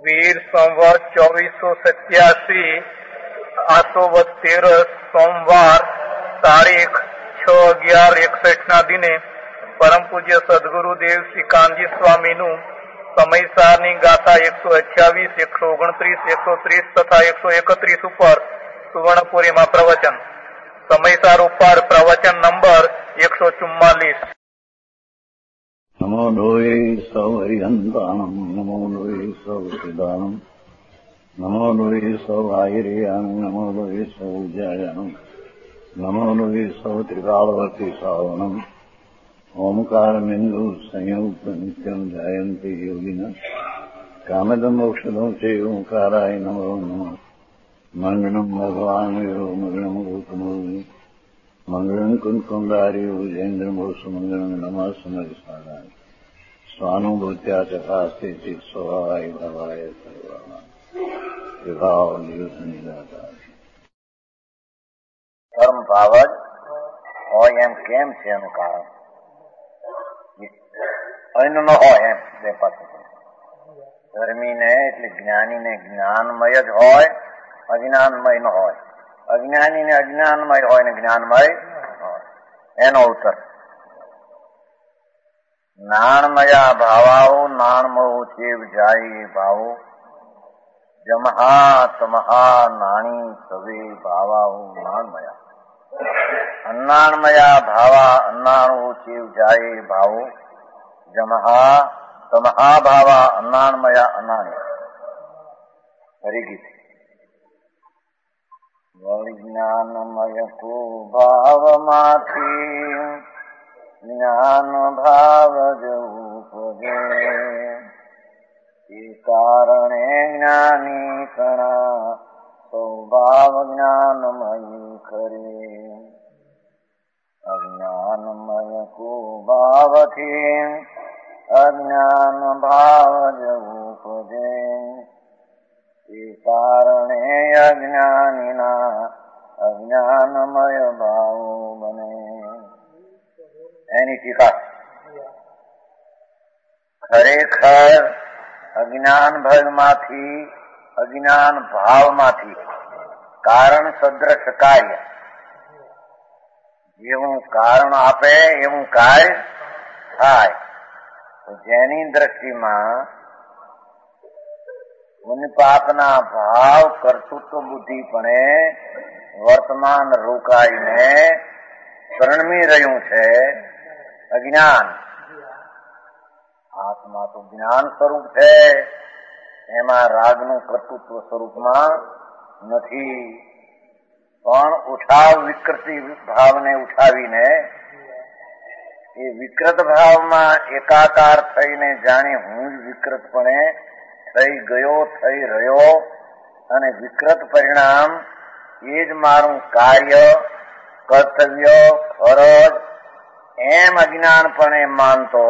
વીર સંવત 2487 આસો 13 સોમવાર તારીખ 6/11/61 દિને પરમ પૂજ્ય સદગુરુદેવ શ્રી કાનજી સ્વામીનું સમયસારની ગાથા 128, 129, 130 તથા 131 ઉપર સુવર્ણપુરીમાં પ્રવચન. સમયસાર ઉપર પ્રવચન નંબર 144. નમો લોહે સૌ હરિહંતાણમ, નમો લોહે સૌ સિદાનમ, નમો લોહે સૌ આયર્યાન, નમો લોહે સૌ જયાનમ, નમો લોહે સૌ ત્રિકાળવતી સાવનમ. ઓમકાર બિંદુ સંયુક્ત નિત્યમ જાયંતી યોગિના કામદમ મોક્ષદમ છે ઓંકારાય નમો નમઃ. મંગળમ ભગવાન વીરો મંગળમ ગૌતમોની મંગળમ કુંકુંડાર્યો જૈન્દ્રમો સુમંગળમ નમઃ સમરિસાદાય સ્વાનુભૂત્યા ચકાસ્તે ચિત સ્વભાવાય ભવાય સર્વાના વિભાવ નિયુદ્ધની દાતા. ધર્મ ભાવ જ હોય એમ કેમ છે એનું કારણ અન્ન ન હોય એમ બે પાસે ધર્મીને એટલે જ્ઞાનીને જ્ઞાનમય જ હોય, અજ્ઞાનમય ન હોય. અજ્ઞાનીને અજ્ઞાનમય હોય ને જ્ઞાનમય હોય. એનો ઉત્તર નાણમયા ભાવાઓ નાણમો ચેવ જાય ભાવો જમહા તમહા નાણી સવે ભાવાઓ નાણમયા. અન્નાણમયા ભાવા અન્નાણો ચેવ જાય ભાવો જમહા તમહા ભાવા અન્નાણમયા અનાણી. ફરી ગીત જ્ઞાનમય કો ભાવમાંથી જ્ઞાન ભાવ ઉપજે એ કારણે જ્ઞાની કણા સ્વભાવ જ્ઞાનમય કરે. અજ્ઞાનમય કો ભાવથી અજ્ઞાન ભાવ ઉપજે એ કારણે અજ્ઞાનીના અજ્ઞાનમય ભાવો બને. એની ટીકા ખરેખર અજ્ઞાન ભયમાંથી અજ્ઞાન ભાવમાંથી કારણ સદ્રશ કાર્ય જેવું કારણ આપે એવું કાર્ય થાય. જેની દ્રષ્ટિમાં પુણ્યપાપના ભાવ કર્તૃત્વ બુદ્ધિ પણ વર્તમાન રોકાઈને પરણમી રહ્યું છે અજ્ઞાન. આત્મા તો જ્ઞાન સ્વરૂપ છે, એમાં રાગનું કર્તૃત્વ સ્વરૂપમાં નથી. પણ ઉઠાવ વિકૃતિ ભાવને ઉઠાવીને એ વિકૃત ભાવમાં એકાકાર થઈને જાણે હું જ વિકૃતપણે થઈ ગયો, થઈ રહ્યો અને વિકૃત પરિણામ એ જ મારું કાર્ય, કર્તવ્ય, ફરજ એમ અજ્ઞાનપણે માનતો.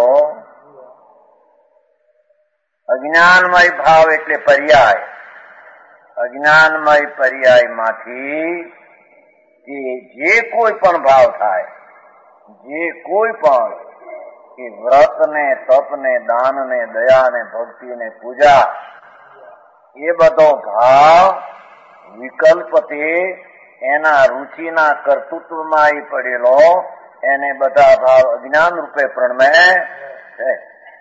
અજ્ઞાનમય ભાવ એટલે પર્યાય. અજ્ઞાનમય પર્યાયમાંથી કે જે કોઈ પણ ભાવ થાય, જે કોઈ પણ કે વ્રત ને, તપ ને, દાન ને, દયા ને, ભક્તિ ને, પૂજા એ બધો ભાવ વિકલ્પ તે એના રુચિના કર્તૃત્વમાં પડેલો, એને બધા ભાવ અજ્ઞાન રૂપે પ્રણમે છે.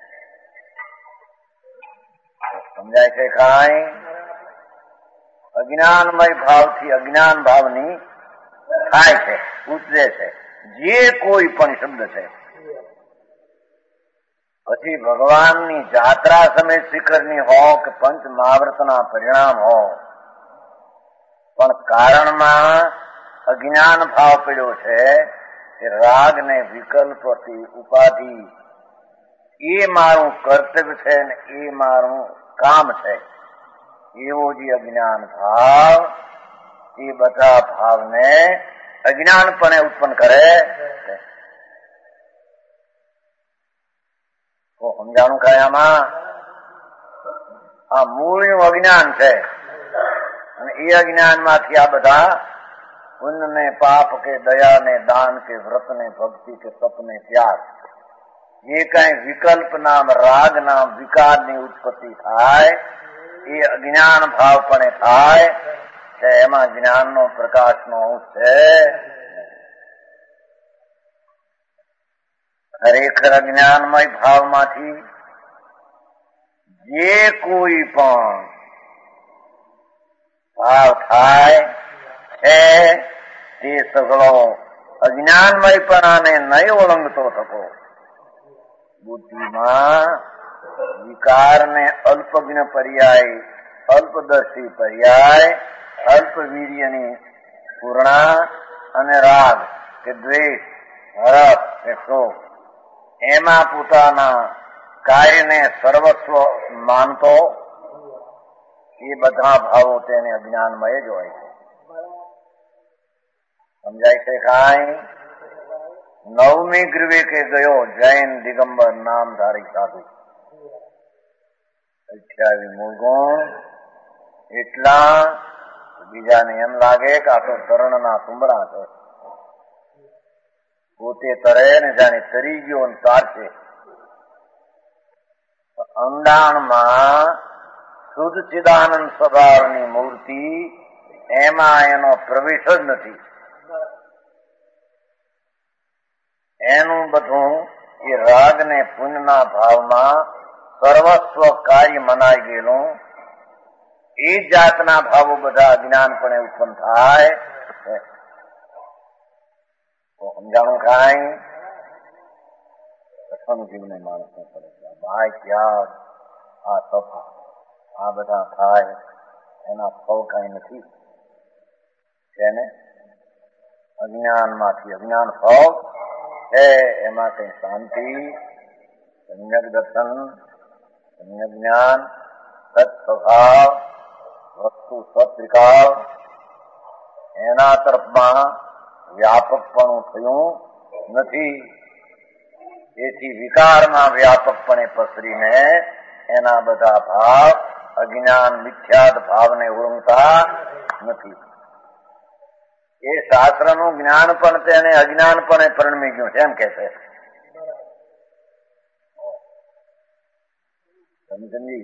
સમજાય છે કાંઈ? અજ્ઞાનમય ભાવથી અજ્ઞાન ભાવની થાય છે, ઉપજે છે જે કોઈ પણ શબ્દ છે. પછી ભગવાનની જાત્રા સમેત શિખરની હો કે પંચ મહાવ્રતના પરિણામ હો, પણ કારણમાં અજ્ઞાન ભાવ પડ્યો છે કે રાગ ને વિકલ્પથી ઉપાધિ એ મારું કર્તવ્ય છે ને એ મારું કામ છે એવો જે અજ્ઞાન ભાવ, એ બધા ભાવને અજ્ઞાનપણે ઉત્પન્ન કરે છે. તો સમજાણું કાંઈ આમાં? આ મૂળનું અજ્ઞાન છે અને એ અજ્ઞાનમાંથી આ બધા પુણ્ય ને, પાપ કે, દયા ને, દાન કે, વ્રત ને, ભક્તિ કે, તપ ને, ત્યાગ જે કઈ વિકલ્પ નામ, રાગ નામ, વિકારની ઉત્પત્તિ થાય એ અજ્ઞાન ભાવપણે થાય છે, એમાં જ્ઞાનનો પ્રકાશનો અંશ છે. ખરેખર અજ્ઞાનમય ભાવમાંથી જે કોઈ પણ ભાવ થાય છે તે સગળો અજ્ઞાનમયપણાને નહીં ઓળંગતો થતો. બુદ્ધિમાં વિકારને અલ્પજ્ઞ પર્યાય, અલ્પદર્શી પર્યાય, અલ્પવીર્યની પૂર્ણા અને રાગ કે દ્વેષ, હરખ કે શોક એમાં પોતાના કાર્યને સર્વસ્વ માનતો એ બધા ભાવો તેને અજ્ઞાનમય જ હોય છે. સમજાય છે કાંઈ? 9મી ગ્રીવે ગયો જૈન દિગંબર નામધારી સાધુ, 28 મૂળ ગુણ એટલા બીજાને એમ લાગે કે આ તો તરણના સુંબળા છે, પોતે તરે ને જાણે તરી ગયો ને તારશે. ઊંડાણમાં શુદ્ધ ચિદાનંદ સ્વભાવની મૂર્તિ, એમાં એનો પ્રવેશ જ નથી. એનું બધું એ રાગ ને પુણ્યના ભાવમાં સર્વસ્વ કાર્ય મનાઈ ગયેલું. એ જાતના ભાવો બધા અજ્ઞાનપણે ઉત્પન્ન થાય. સમજાણું કાંઈ? કથન જીવને માણસને પડે છે. ભાઈ ત્યાગ, આ તપા, આ બધા થાય એના ફળ કઈ નથી છે ને. અજ્ઞાનમાંથી અજ્ઞાન ફળ છે, એમાં કઈ શાંતિ, સમ્યક દર્શન, સમ્યક જ્ઞાન, સત સ્વભાવ, વસ્તુ સત્રિકાળ એના તરફમાં વ્યાપકપણું થયું નથી. એથી વિકારમાં વ્યાપકપણે પસરીને એના બધા ભાવ અજ્ઞાન મિથ્યાદ ભાવને ઓળંગતા નથી. એ શાસ્ત્રનું જ્ઞાન પણ તેને અજ્ઞાનપણે પરિણમી ગયું છે એમ કે છે. સમજી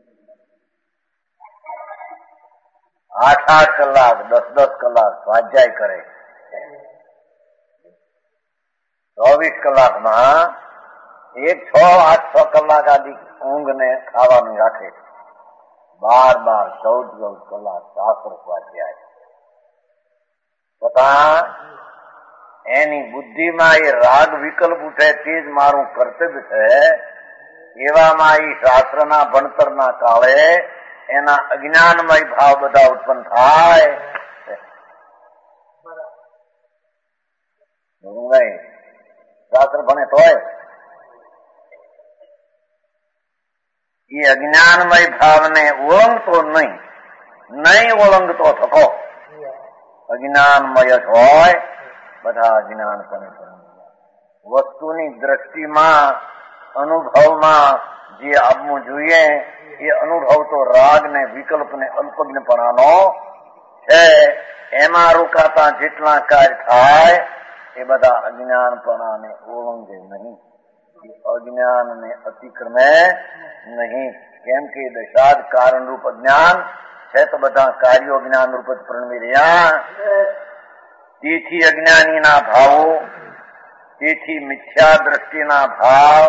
8-8 કલાક 10-10 કલાક સ્વાધ્યાય કરે, 24 કલાકમાં 6-8-6 કલાક આદિ ઊંઘ ને ખાવાનું રાખે, 12-14 કલાક શાસ્ત્ર સ્વાધ્યાય. છતાં એની બુદ્ધિમાં એ રાગ વિકલ્પ ઉઠે તે જ મારું કર્તવ્ય છે. એવામાં એ શાસ્ત્રના ભણતરના કાળે એના અજ્ઞાનમય ભાવ બધા ઉત્પન્ન થાય. શાસ્ત્ર ભણે તોય એ અજ્ઞાનમય ભાવને ઓળંગતો નહીં ઓળંગતો થકો. અજ્ઞાનમય જ હોય, બધા અજ્ઞાનપણે વસ્તુની દ્રષ્ટિમાં અનુભવમાં જે આવવું જોઈએ એ અનુભવ તો રાગ ને વિકલ્પ ને અલ્પજ્ઞપણાનો છે. એમાં રોકાતા જેટલા કાર્ય થાય એ બધા અજ્ઞાનપણાને ઓળંગે નહીં, એ અજ્ઞાનને અતિક્રમે નહીં. કેમ કે દશાદ કારણરૂપ અજ્ઞાન છે તો બધા કાર્યો જ્ઞાન રૂપ જ પ્રણવી રહ્યા. તેથી અજ્ઞાનીના ભાવો, તેથી મિથ્યા દ્રષ્ટિના ભાવ,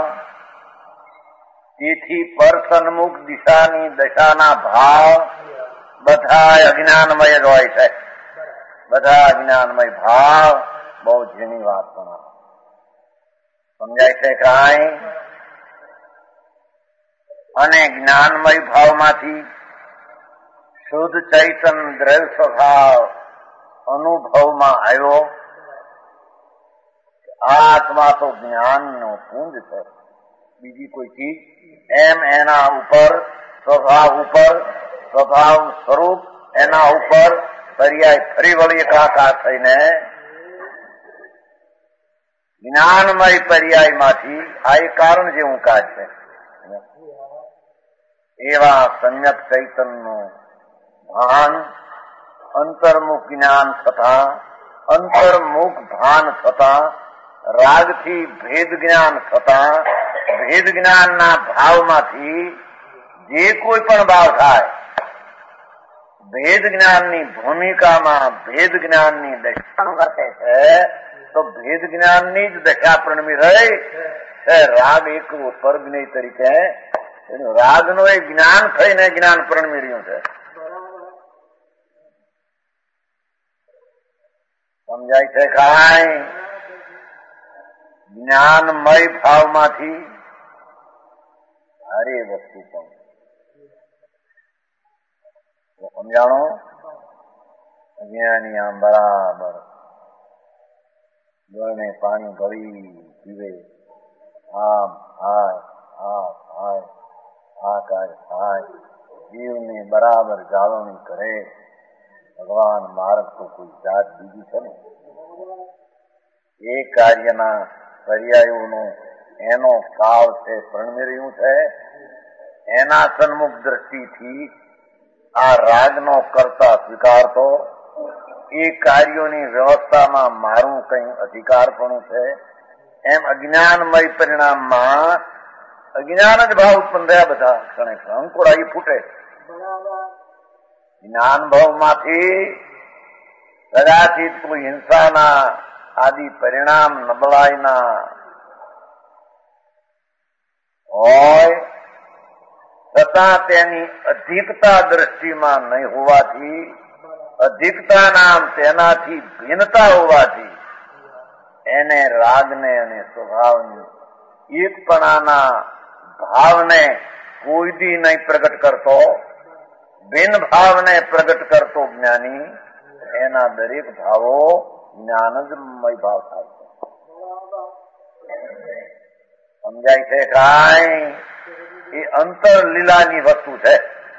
તેથી પરસન્મુખ દિશાની દશાના ભાવ બધા અજ્ઞાનમય જ હોય છે. બધા અજ્ઞાનમય ભાવ બહુ ઝીણી વાત પણ સમજાય છે કાંઈ? અને જ્ઞાનમય ભાવમાંથી શુદ્ધ ચૈતન દ્રવ્ય સ્વભાવ અનુભવમાં આવ્યો. આ આત્મા તો જ્ઞાનનો પુંજ છે, બીજી કોઈ ચીજ એમ એના ઉપર સ્વભાવ સ્વરૂપ એના ઉપર પર્યાય ફરી વળી એકાકાર થઈને જ્ઞાનમય પર્યાયમાંથી આ એક કારણ જેવું કાજ છે. એવા સમ્યક ચૈતનનું ભાન, અંતર્મુખ જ્ઞાન થતા, અંતર્મુખ ભાન થતા, રાગથી ભેદ જ્ઞાન થતા, ભેદ જ્ઞાનના ભાવમાંથી જે કોઈ પણ ભાવ થાય ભેદ જ્ઞાનની ભૂમિકામાં ભેદ જ્ઞાનની દશા વર્તે છે તો ભેદ જ્ઞાનની જ દશા પ્રણમી રહી છે. રાગ એક સ્વર્ગની તરીકે રાગનું એ જ્ઞાન થઈને જ્ઞાન પ્રણમી રહ્યું છે. સમજાય છે કાંઈ? જ્ઞાનમય ભાવમાંથી હરે વસ્તુ પણ સમજાણો. અજ્ઞાની આમ બરાબર ગળને પાણી ગળી પીવે, આમ થાય આ કાર્ય થાય, જીવને બરાબર જાળવણી કરે. ભગવાન માર્ગ તો કોઈ જાત બીજી છે ને એ કાર્યના પર્યાયોનો એનો કાળ છે પ્રણમી રહ્યું છે. એના સન્મુખ દ્રષ્ટિથી આ રાગનો કરતા સ્વીકારતો એ કાર્યોની વ્યવસ્થામાં મારું કઈ અધિકારપણું છે એમ અજ્ઞાનમય પરિણામમાં અજ્ઞાન જ ભાવ ઉત્પન્ન થયા. બધા ક્ષણે અંકુરાઈ ફૂટે. જ્ઞાન ભાવમાંથી કદાચિત કોઈ હિંસાના આદિ પરિણામ નબળાઈના હોય છતાં તેની અધિકતા દ્રષ્ટિમાં નહીં હોવાથી, અધિકતા નામ તેનાથી ભિન્નતા હોવાથી એને રાગને અને સ્વભાવની એકપણાના ભાવને કોઈ દી નહીં પ્રગટ કરતો. ભિન્ન ભાવને પ્રગટ કરતો જ્ઞાની એના દરેક ભાવો જ્ઞાન જ મય ભાવ થાય છે. સમજાય છે કાંઈ? એ અંતર લીલાની વસ્તુ છે.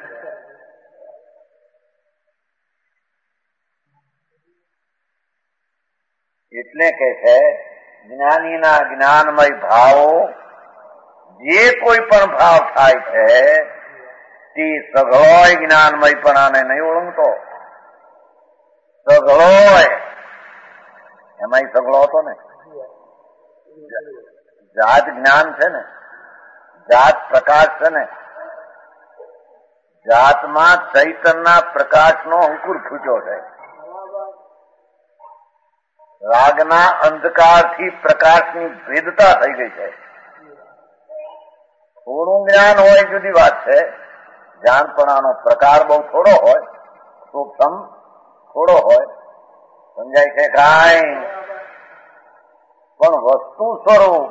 એટલે કે છે જ્ઞાનીના જ્ઞાનમય ભાવો જે કોઈ પણ ભાવ થાય છે તે સઘળોય જ્ઞાનમયપણાને નહીં ઓળંગતો. સઘળોય એમાં સઘળો હતો ને જાત જ્ઞાન છે ને, જાત પ્રકાશ છે ને, જાતમાં ચૈતનના પ્રકાશનો અંકુર ફૂટ્યો છે. રાગના અંધકારથી પ્રકાશની ભેદતા થઈ ગઈ છે. થોડું જ્ઞાન હોય જુદી વાત છે. જાણપણાનો પ્રકાર બહુ થોડો હોય, સૂક્ષ્મ થોડો હોય. સમજાય છે કાંઈ? પણ વસ્તુ સ્વરૂપ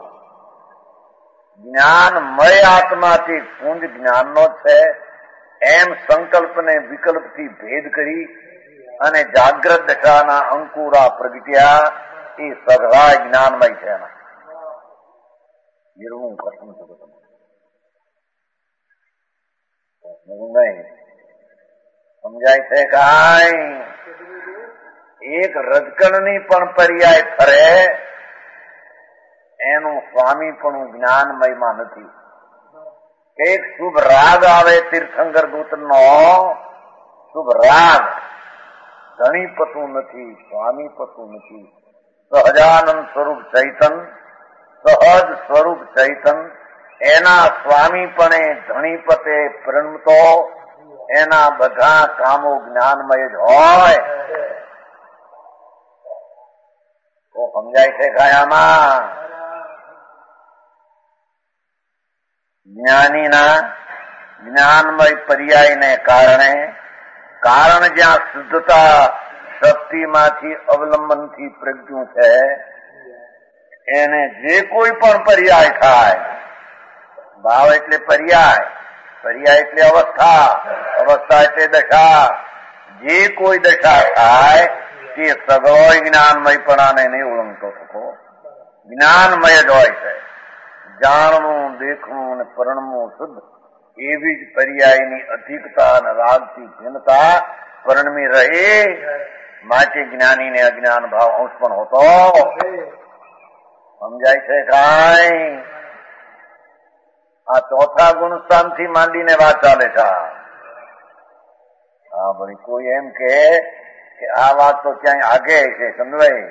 જ્ઞાનમય આત્માથી પુંજ જ્ઞાનનો છે એમ સંકલ્પને વિકલ્પથી ભેદ કરી અને જાગ્રત દશાના અંકુરા પ્રગટ્યા એ સઘળા જ્ઞાનમય છે. એના નિર્મું પ્રશ્ન છે નહીં. સમજાય છે કાંઈ? એક રજકણની પણ પર્યાય ફરે એનું સ્વામીપણું જ્ઞાનમયમાં નથી. એક શુભ રાગ આવે તીર્થંકર દૂતનો, શુભ રાગ ધણીપતું નથી, સ્વામીપતું નથી. સહજાનંદ સ્વરૂપ ચૈતન, સહજ સ્વરૂપ ચૈતન એના સ્વામીપણે ધણીપતે પરિણમતો એના બધા કામો જ્ઞાનમય જ હોય. તો સમજાય છે કાયામાં? જ્ઞાનીના જ્ઞાનમય પર્યાયને કારણે કારણ જ્યાં શુદ્ધતા શક્તિમાંથી અવલંબનથી પ્રજ્ઞું છે એને જે કોઈ પણ પર્યાય થાય, ભાવ એટલે પર્યાય, પર્યાય એટલે અવસ્થા, અવસ્થા એટલે દશા, જે કોઈ દશા થાય તે સગળોય જ્ઞાનમયપણાને નહીં ઓળંગતો થતો. જ્ઞાનમય જ હોય છે. જાણવું, દેખવું અને પરણવું શુદ્ધ એવી જ પર્યાયની અધિકતા અને રાગથી ભિન્નતા પરણમી રહે. માટે જ્ઞાનીને અજ્ઞાન ભાવ અંશ પણ હોતો. સમજાય છે કાંઈ? આ ચોથા ગુણ સ્થાનથી માંડીને વાત ચાલે છે. હા ભાઈ, કોઈ એમ કે આ વાત તો ક્યાંય આગે છે, સમજાય?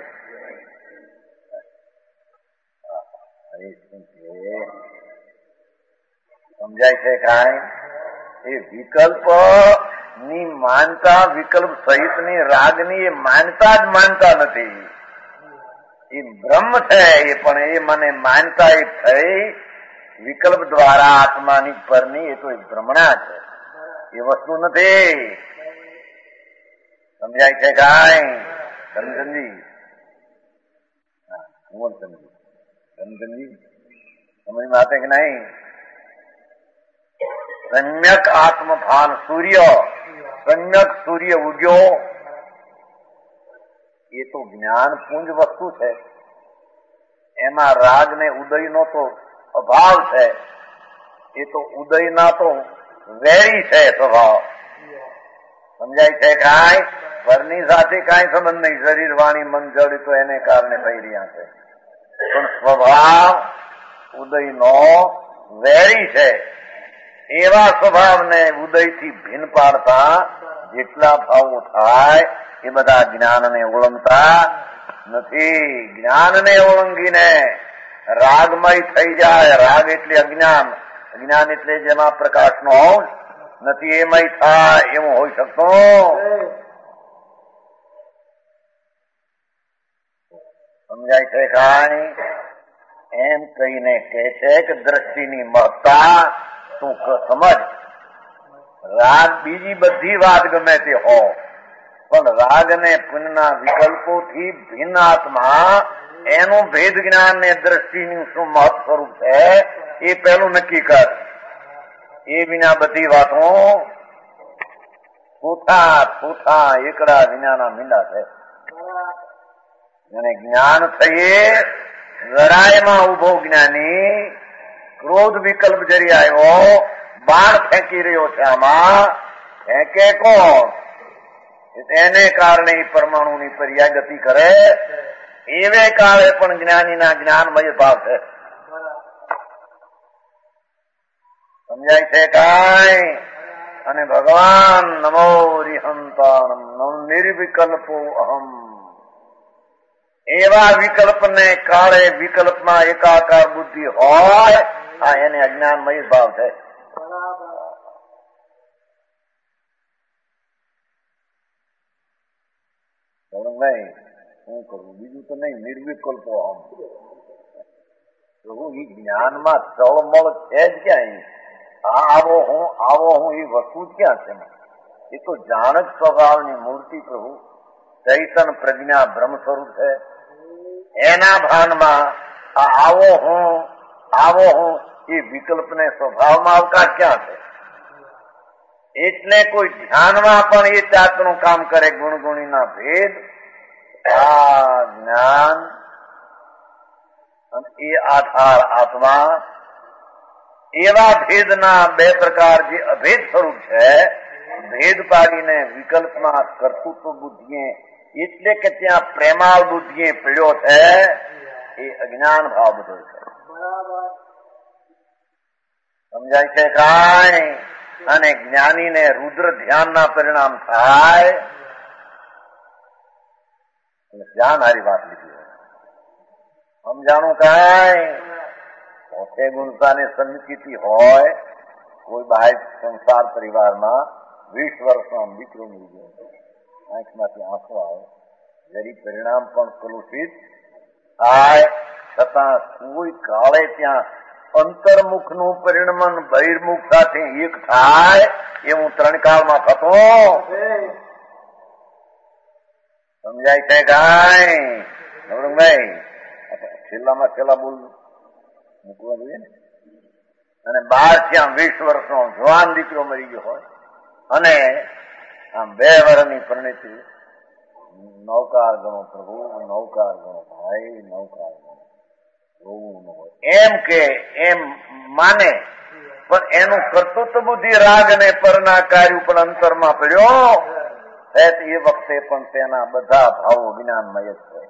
સમજાય છે કાંઈ? એ વિકલ્પ ની માનતા, વિકલ્પ સહિતની રાગની એ માનતા જ માનતા નથી. એ બ્રહ્મ છે એ, પણ એ મને માનતા એ થઈ વિકલ્પ દ્વારા આત્માની પરની, એ તો એક ભ્રમણા છે, એ વસ્તુ નથી. સમજાય છે કાંઈ? ધનગંજી સમજ માતે કે નહીં? સમ્યક આત્મભાન સૂર્ય, સમ્યક સૂર્ય ઉગ્યો, એ તો જ્ઞાનપુંજ વસ્તુ છે. એમાં રાગ ને ઉદયનો તો અભાવ છે. એ તો ઉદયના તો વેરી છે સ્વભાવ. સમજાય છે કાંઈ? પરની સાથે કાંઈ સંબંધ નહીં. શરીર, વાણી, મન, જડ તો એને કારણે થઈ રહ્યા છે, પણ સ્વભાવ ઉદયનો વેરી છે. એવા સ્વભાવને ઉદયથી ભિન્ન પાડતા જેટલા ભાવો થાય એ બધા જ્ઞાનને ઓળંગતા નથી. જ્ઞાનને ઓળંગીને રાગમય થઈ જાય. રાગ એટલે અજ્ઞાન, અજ્ઞાન એટલે જેમાં પ્રકાશનો અંશ નથી એમય થાય, એવું હોઈ શકતું. સમજાય છે કાંઈ? એમ કહીને કહે છે કે દ્રષ્ટિની મહત્તા તું સમજ. રાગ બીજી બધી વાત ગમે તે હો, પણ રાગ ને પુનના વિકલ્પોથી ભિન્ન આત્મા, એનું ભેદ જ્ઞાન ને દ્રષ્ટિનું શું મહત્વ સ્વરૂપ છે એ પહેલું નક્કી કર. એ વિના બધી વાતો પૂઠા એકડા વિનાના મીંડા છે. અને જ્ઞાન થઈએ લડાઈમાં ઉભો જ્ઞાની, ક્રોધ વિકલ્પ જરી આવ્યો, બાણ ફેંકી રહ્યો છે. આમાં ફેંકે કોણ? એને કારણે પરમાણુની પર્યાય ગતિ કરે. એવે કાળે પણ જ્ઞાનીના જ્ઞાનમય ભાવ છે. સમજાય છે કાંઈ? અને ભગવાન નમો રિહંતાણમ નિર્વિકલ્પો અહમ, એવા વિકલ્પને કાળે વિકલ્પમાં એકાકાર બુદ્ધિ હોય, આ એને અજ્ઞાનમય ભાવ છે. નહીં શું કરવું બીજું તો નહીં, નિર્વિકલ્પો અહમ. પ્રભુ એ જ્ઞાનમાં તળમળ છે જ ક્યાં? આવો હું એ વસ્તુ જ ક્યાં છે? એ તો જાણક સ્વભાવની મૂર્તિ પ્રભુ ચૈતન પ્રજ્ઞા બ્રહ્મ સ્વરૂપ છે. એના ભાનમાં આવો હું એ વિકલ્પને સ્વભાવમાં અવકાશ ક્યાં છે? એટલે કોઈ ધ્યાનમાં પણ એ જાતનું કામ કરે. ગુણગુણીના ભેદ, આ જ્ઞાન એ આધાર આત્મા, એવા ભેદના બે પ્રકાર જે અભેદ સ્વરૂપ છે, ભેદ પાડીને વિકલ્પમાં કર્તૃત્વ બુદ્ધિએ, એટલે કે ત્યાં પ્રેમાળ બુદ્ધિએ પીડ્યો છે, એ અજ્ઞાન ભાવ બધો છે. સમજાય છે કાંઈ? અને જ્ઞાનીને રુદ્ર ધ્યાનના પરિણામ થાય. ધ્યાન હારી વાત લીધી હોય સમજાણું કાંઈ? પોતે ગુણતાની સન્નિધિ હોય, કોઈ બાહ્ય સંસાર પરિવારમાં 20 વર્ષનો દીકરો મળી ગયો, આંખમાંથી આંખો આવે, જરી પરિણામ પણ કલુષિત થાય, છતાં કોઈ કાળે ત્યાં અંતર્મુખનું પરિણમન બહિર્મુખ સાથે એક થાય એવું 3 કાળમાં થતો. સમજાય છે કાંઈ? નવરંગભાઈ છેલ્લામાં છેલ્લા બોલ મૂકવા જોઈએ ને. અને 12 ત્યાં 20 વર્ષનો જવાન દીકરો મરી ગયો હોય, અને આમ 2 વર્ષની પરિણીતિ, નૌકાર ગણો પ્રભુ, નૌકાર ગણો ભાઈ, નૌકાર ગણો, રોવું ન હોય એમ કે એમ માને, પણ એનું કર્તૃત્વ બુદ્ધિ રાગ ને પરના કાર્ય પણ અંતરમાં પડ્યો, એ વખતે પણ તેના બધા ભાવો જ્ઞાનમય જ છે.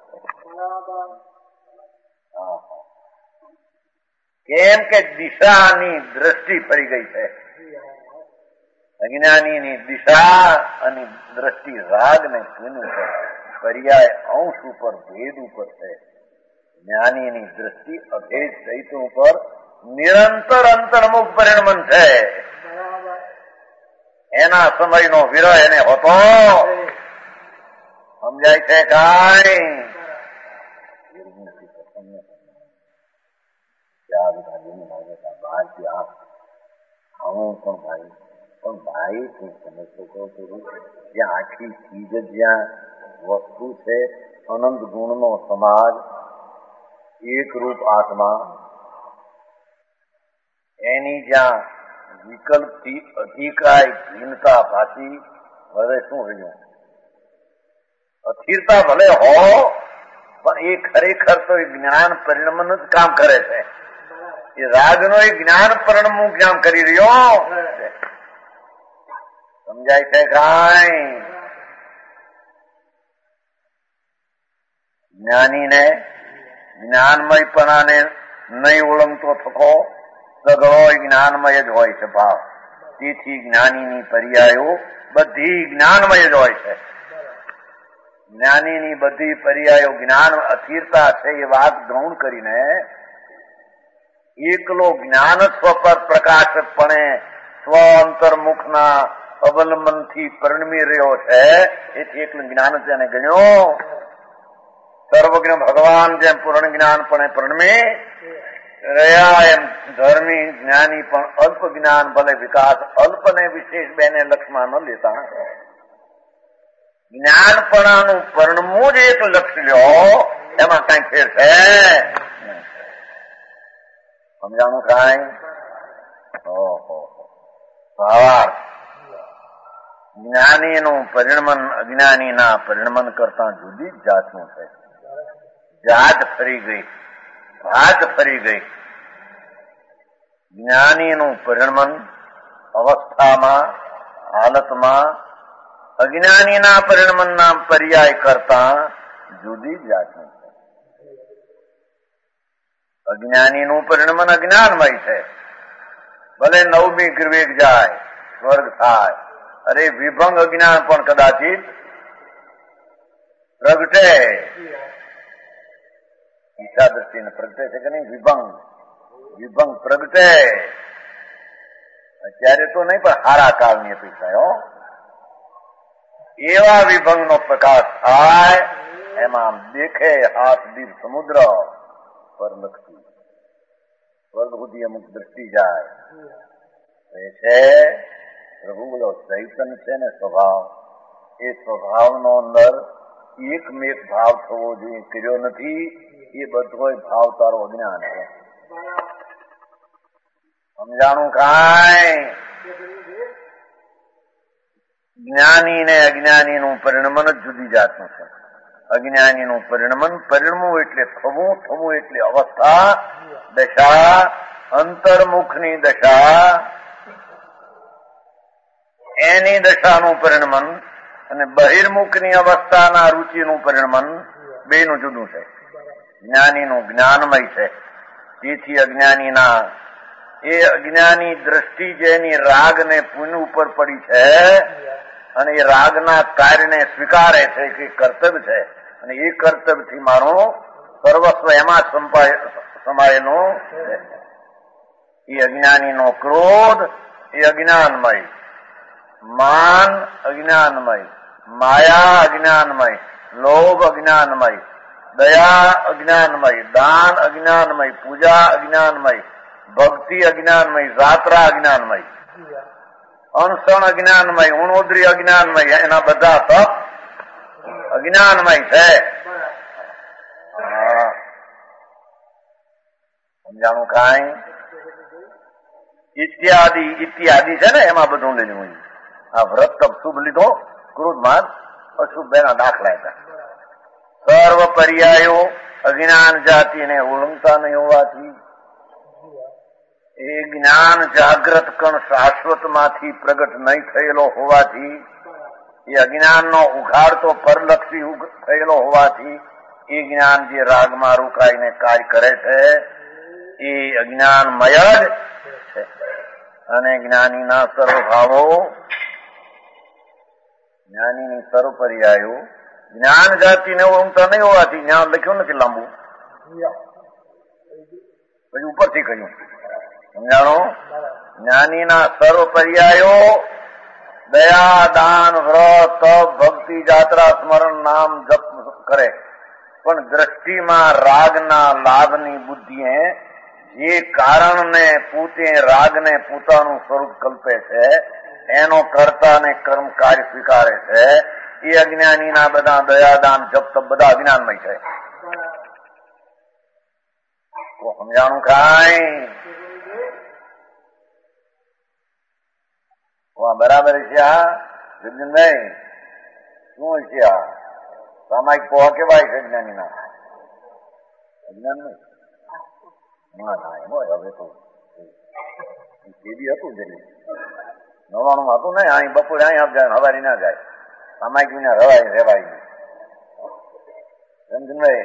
કેમ કે દિશાની દ્રષ્ટિ ફરી ગઈ છે. અજ્ઞાનીની દિશા અને દ્રષ્ટિ રાગ ને પૂનું છે, પર્યાય અંશ ઉપર, ભેદ ઉપર છે. જ્ઞાનીની દ્રષ્ટિ અભેદ ચૈતન ઉપર નિરંતર અંતર્મુખ પરિણમન છે. એના સમયનો વિરહ એને હોતો. સમજાય છે કાંઈ? બહારથી આવું પણ ભાઈ તું સમજતો કહું જ્યાં આખી ચીજ જ્યાં વસ્તુ છે અનંત ગુણનો સમાજ એક રૂપ આત્મા એની જ્યાં વિકલ્પથી અધિકાય ભિન્નતા ભાષી હવે શું રહ્યું? અસ્થિરતા ભલે હો પણ એ ખરેખર તો એ જ્ઞાન પરિણમન જ કામ કરે છે. એ રાગનો એ જ્ઞાન પરિણમનું કામ કરી રહ્યો. સમજાય છે કાંઈ? જ્ઞાનીને જ્ઞાનમયપણાને નહીં ઓળંગતો થકો સગળો જ્ઞાનમય જ હોય છે ભાવ. તેથી જ્ઞાનીની પર્યાયો બધી જ્ઞાનમય જ હોય છે. જ્ઞાનીની બધી પર્યાયો જ્ઞાન અસ્થિરતા છે એ વાત ગૌણ કરીને એકલો જ્ઞાન સ્વ પર પ્રકાશકપણે સ્વ અંતર્મુખના અવલંબનથી પરિણમી રહ્યો છે. એથી એકલું જ્ઞાન તેને ગણ્યો. સર્વજ્ઞ ભગવાન જેમ પૂર્ણ જ્ઞાનપણે પરિણમી રહ્યા એમ ધર્મી જ્ઞાની પણ અલ્પ જ્ઞાન ભલે વિકાસ અલ્પને વિશેષ બેને લક્ષ્યમાં ન લેતા જ્ઞાનપણાનું પરિણમવું જ એક લક્ષ્ય લ્યો. એમાં કઈ ફેર છે? સમજાણું કાંઈ? ભાવાર્થ જ્ઞાનીનું પરિણમન અજ્ઞાનીના પરિણમન કરતા જુદી જ જાતનું છે. જાત ફરી ગઈ, ભાત ફરી ગઈ. જ્ઞાનીનું પરિણમન અવસ્થામાં હાલતમાં અજ્ઞાનીના પરિણમનના પર્યાય કરતા જુદી જ જાતનું છે. અજ્ઞાનીનું પરિણમન અજ્ઞાનમય છે. ભલે નવમી ગ્રવેગ જાય સ્વર્ગ થાય. અરે વિભંગ અજ્ઞાન પણ કદાચિત પ્રગટે. ઈચ્છા દ્રષ્ટિને પ્રગટે છે કે નહીં? વિભંગ પ્રગટે. અત્યારે તો નહીં પણ હારા કાળની અપેક્ષા હો. એવા વિભંગનો પ્રકાશ થાય એમાં દેખે હાથ દીપ સમુદ્ર પર લખતી સ્વર્ગ સુધી અમુક દ્રષ્ટિ જાય. એ છે પ્રભુ બોલો ચૈતન્ય છે ને સ્વભાવ. એ સ્વભાવનો અંદર એકમેક ભાવ થવો જોઈએ કર્યો નથી. એ બધો ભાવ તારો અજ્ઞાન છે. સમજાણું કાંઈ? જ્ઞાની ને અજ્ઞાનીનું પરિણમન જ જુદી જાતનું છે. અજ્ઞાનીનું પરિણમન પરિણમવું એટલે થવું એટલે અવસ્થા દશા અંતર્મુખની દશા એની દશાનું પરિણમન અને બહિર્મુખની અવસ્થાના રુચિનું પરિણમન બેનું જુદું છે. જ્ઞાનીનું જ્ઞાનમય છે. તેથી અજ્ઞાનીના એ અજ્ઞાની દ્રષ્ટિ જેની રાગને પુન ઉપર પડી છે અને એ રાગના કાર્યને સ્વીકારે છે કે કર્તવ્ય છે અને એ કર્તવ્યથી મારું સર્વસ્વ એમાં સમાયેલું છે. એ અજ્ઞાનીનો ક્રોધ એ અજ્ઞાનમય, માન અજ્ઞાનમય, માયા અજ્ઞાનમય, લોભ અજ્ઞાનમય, દયા અજ્ઞાનમય, દાન અજ્ઞાનમય, પૂજા અજ્ઞાનમય, ભક્તિ અજ્ઞાનમય, જાત્રા અજ્ઞાનમય, અનસણ અજ્ઞાનમય, ઉણોદરી અજ્ઞાનમય. એના બધા તપ અજ્ઞાનમય છે. સમજાણું કાંઈ? ઇત્યાદિ છે ને એમાં બધું લીધું. આ વ્રત તપ શુભ લીધો, ક્રોધ માન અશુભ બેના દાખલા હતા. સર્વ પર્યાયો અજ્ઞાન જાતિને ઓળંગતા નહીં હોવાથી એ જ્ઞાન જાગ્રત કણ શાશ્વતમાંથી પ્રગટ નહીં થયેલો હોવાથી એ અજ્ઞાનનો ઉઘાડ તો પરલક્ષી થયેલો હોવાથી એ જ્ઞાન જે રાગમાં રોકાઈને કાર્ય કરે છે એ અજ્ઞાનમય જ છે. અને જ્ઞાનીના સર્વભાવો જ્ઞાનીની સર્વ પર્યાયો જ્ઞાન જાતિને ઓળંગતા નહીં હોવાથી જ્ઞાન લખ્યું નથી લાંબુ, પછી ઉપરથી કહ્યું. સમજાણો? જ્ઞાનીના સર્વ પર્યાયો દયા, દાન, વ્રત, તપ, ભક્તિ, જાત્રા, સ્મરણ, નામ જપ કરે, પણ દ્રષ્ટિમાં રાગના લાભની બુદ્ધિએ જે કારણને પોતે રાગને પોતાનું સ્વરૂપ કલ્પે છે એનો કર્તા ને કર્મ કાર્ય સ્વીકારે છે, એ અજ્ઞાનીના બધા દયાદાન જપ તપ બધા અજ્ઞાનમય છે. તો સમજાણું કાંઈ? બરાબર છે. આ જગનભાઈ શું છે? આ સામાયિક પોહ કેવાય છે અજ્ઞાનીના? અજ્ઞાન નહીં. ના ના એમ હોય. હવે તો હતું જ 99 હતું ને. અહીં બપોરે અહીં આપ જાય, હવારી ના જાય. સામાયિક વિના રેવાય નહીં. સમજણભાઈ,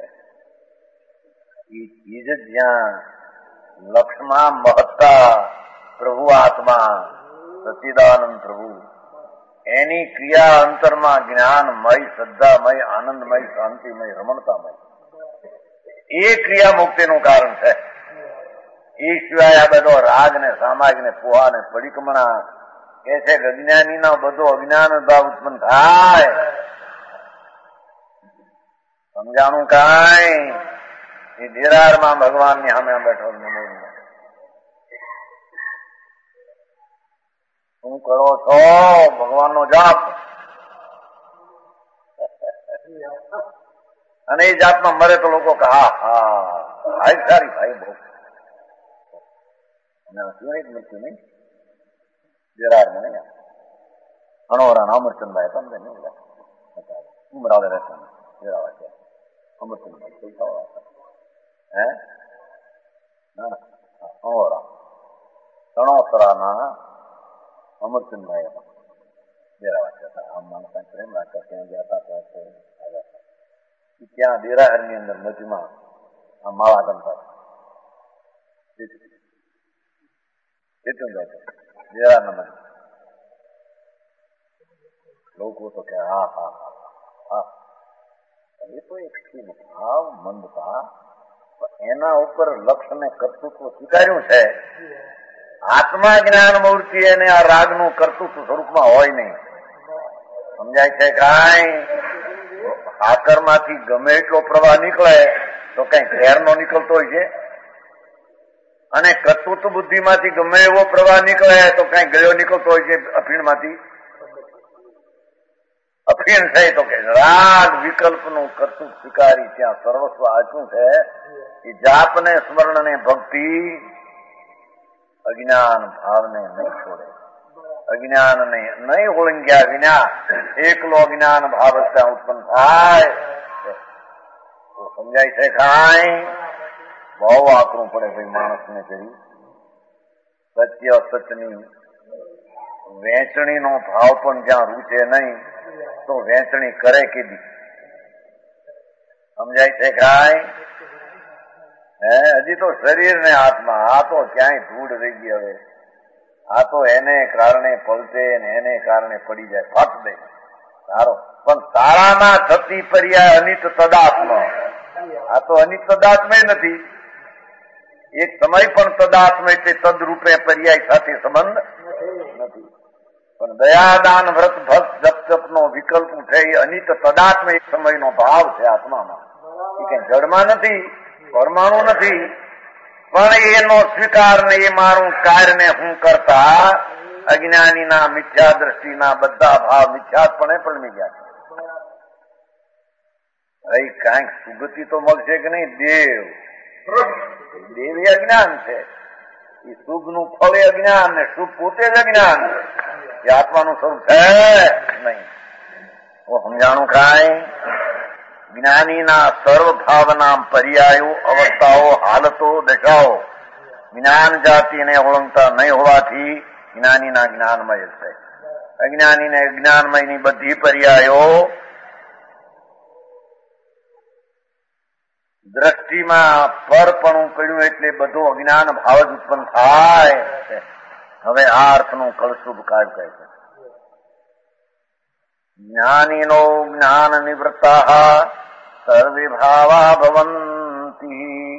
એ ચીજ જ્યાં લક્ષમાં મહત્તા પ્રભુ આત્મા સચ્ચિદાનંદ પ્રભુ, એની ક્રિયા અંતરમાં જ્ઞાનમય, શ્રદ્ધામય, આનંદમય, શાંતિમય, રમણતામય, એ ક્રિયા મુક્તિનું કારણ છે. એ સિવાય આ બધો રાગ ને સામાજ ને પોહા ને પરિક્રમણા કે છે કે અજ્ઞાનીનો બધો અજ્ઞાન ભાવ ઉત્પન્ન થાય. સમજાણું કાંઈ? એ દેરારમાં ભગવાનની સામે બેઠો શું કરો છો? ભગવાનનો જાપ. અને એ જાપમાં મરે તો લોકો કે હા ભાઈ સારી ભાઈ બહુ મળતું નહીં. દેરારમાં નહીં, અણોરા અમરચંદભાઈ તમને નહીં ઉમરાવે રહેતા દેરાવા છે. અમરચંદભાઈ પૈસા હે અણોરા તણોસરાના અમરચંદભાઈ દેરાવા છે. આમ માણસ પ્રેમ રાખતા ત્યાં ગયા હતા. ત્યાં દેરાહર ની અંદર નદીમાં આ માળા ગમતા દેરાના લોકો તો કે હા એ તો એક ભાવ મંદતા એના ઉપર લક્ષ ને કર્તૃત્વ સ્વીકાર્યું છે. આત્મા જ્ઞાન મૂર્તિ એને આ રાગનું કર્તૃત્વ સ્વરૂપમાં હોય નહીં. સમજાય છે કાંઈ? આકરમાંથી ગમે એટલો પ્રવાહ નીકળે તો કઈ ઘેર નો નીકળતો હોય છે, અને કર્તૃત્વ બુદ્ધિમાંથી ગમે એવો પ્રવાહ નીકળે તો કઈ ગયો નીકળતો હોય છે. અફીણમાંથી અફીણ થઈ તો કે રાગ વિકલ્પનું કર્તૃત્વ સ્વીકારી ત્યાં સર્વસ્વ આચું છે. એ જાપ ને સ્મરણ ને ભક્તિ અજ્ઞાન ભાવને નહીં છોડે. અજ્ઞાન ને નહીં ઓળંગ્યા વિના એકલો અજ્ઞાન ભાવ ત્યાં ઉત્પન્ન થાય. તો સમજાય છે કાંઈ? બહુ આકરું પડે ભાઈ માણસને કરી. સત્ય સચની વેચણીનો ભાવ પણ જ્યાં રૂચે નહીં તો વેચણી કરે કીધી. સમજાય છે કાંઈ? હજી તો શરીર ને હાથમાં. આ તો ક્યાંય ધૂળ રહી ગઈ. હવે આ તો એને કારણે પલટે ને એને કારણે પડી જાય, ફાટ દે સારો. પણ તારામાં થતી પર્યાય અનિત તદાત્મ. આ તો અનિત તદાત્મ નથી. એક સમય પણ તદાત્મ એટલે તદરૂપે પર્યાય સાથે સંબંધ નથી. પણ દયાદાન વ્રત ભક્ત જપ જપનો વિકલ્પ ઉઠે એ અનિત તદાત્મ એક સમયનો ભાવ છે આત્મામાં. એ કઈ જડમાં નથી, પરમાણુ નથી. પણ એનો સ્વીકાર ને એ મારું કાર્યને હું કરતા અજ્ઞાનીના મિથ્યા દ્રષ્ટિના બધા ભાવ મિથ્યાત્પણે પલમી ગયા છે. ભાઈ કાંઈક સુગતિ તો મળશે કે નહીં? દેવ એ અજ્ઞાન છે. એ શુભનું ફળ એ અજ્ઞાન ને શુભ પોતે જ અજ્ઞાન. એ આત્માનું સ્વરૂપ છે નહીં. સમજાણું કાંઈ? જ્ઞાનીના સર્વ ભાવના પર્યાયો, અવસ્થાઓ, હાલતો, દશાઓ જ્ઞાન જાતિને ઓળંગતા નહીં હોવાથી જ્ઞાનીના જ્ઞાનમય છે. અજ્ઞાનીને જ્ઞાનમયની બધી પર્યાયો દ્રષ્ટિમાં પરપણું પડ્યું એટલે બધો અજ્ઞાન ભાવ જ ઉત્પન્ન થાય. હવે આ અર્થનું કળશુભ કાર્ય કહે છે. જ્ઞાનીનો જ્ઞાન નિવૃત્તા સર્વે ભાવા ભવંતી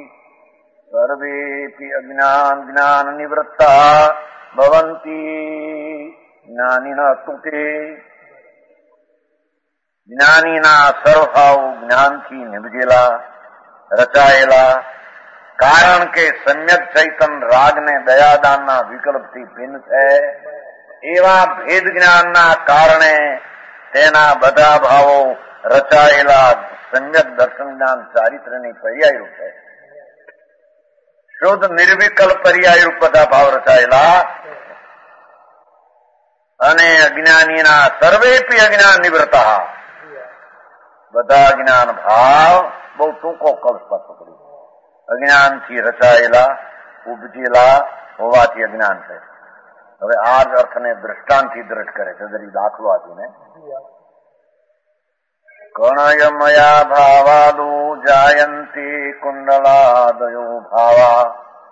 સર્વેપી અજ્ઞાન જ્ઞાન નિવૃત્તા ભવંતી. જ્ઞાનીના તુકે જ્ઞાનીના સર્વભાવ જ્ઞાનથી નિભજેલા રચાયેલા, કારણ કે સમ્યક ચૈતન રાગને દયાદાનના વિકલ્પથી ભિન્ન છે, એવા ભેદ જ્ઞાનના કારણે તેના બધા ભાવો રચાયેલા સમ્યક દર્શન જ્ઞાન ચારિત્રની પર્યાયરૂપ છે. શુદ્ધ નિર્વિકલ્પ પર્યાયરૂપ બધા ભાવ રચાયેલા અને અજ્ઞાનીના સર્વેપી અજ્ઞાન નિવૃત્તા, બધા અજ્ઞાન ભાવ બહુ ટૂંકો કલ્પ પકડી, અજ્ઞાનથી રચાયેલા ઉપજેલા હોવાથી અજ્ઞાન છે. હવે આ જ અર્થને દ્રષ્ટાંતથી દ્રઢ કરે છે, જરી દાખલો આપીને. કણયમયા ભાવાદો જાયંતી કુંડલાદયો ભાવા,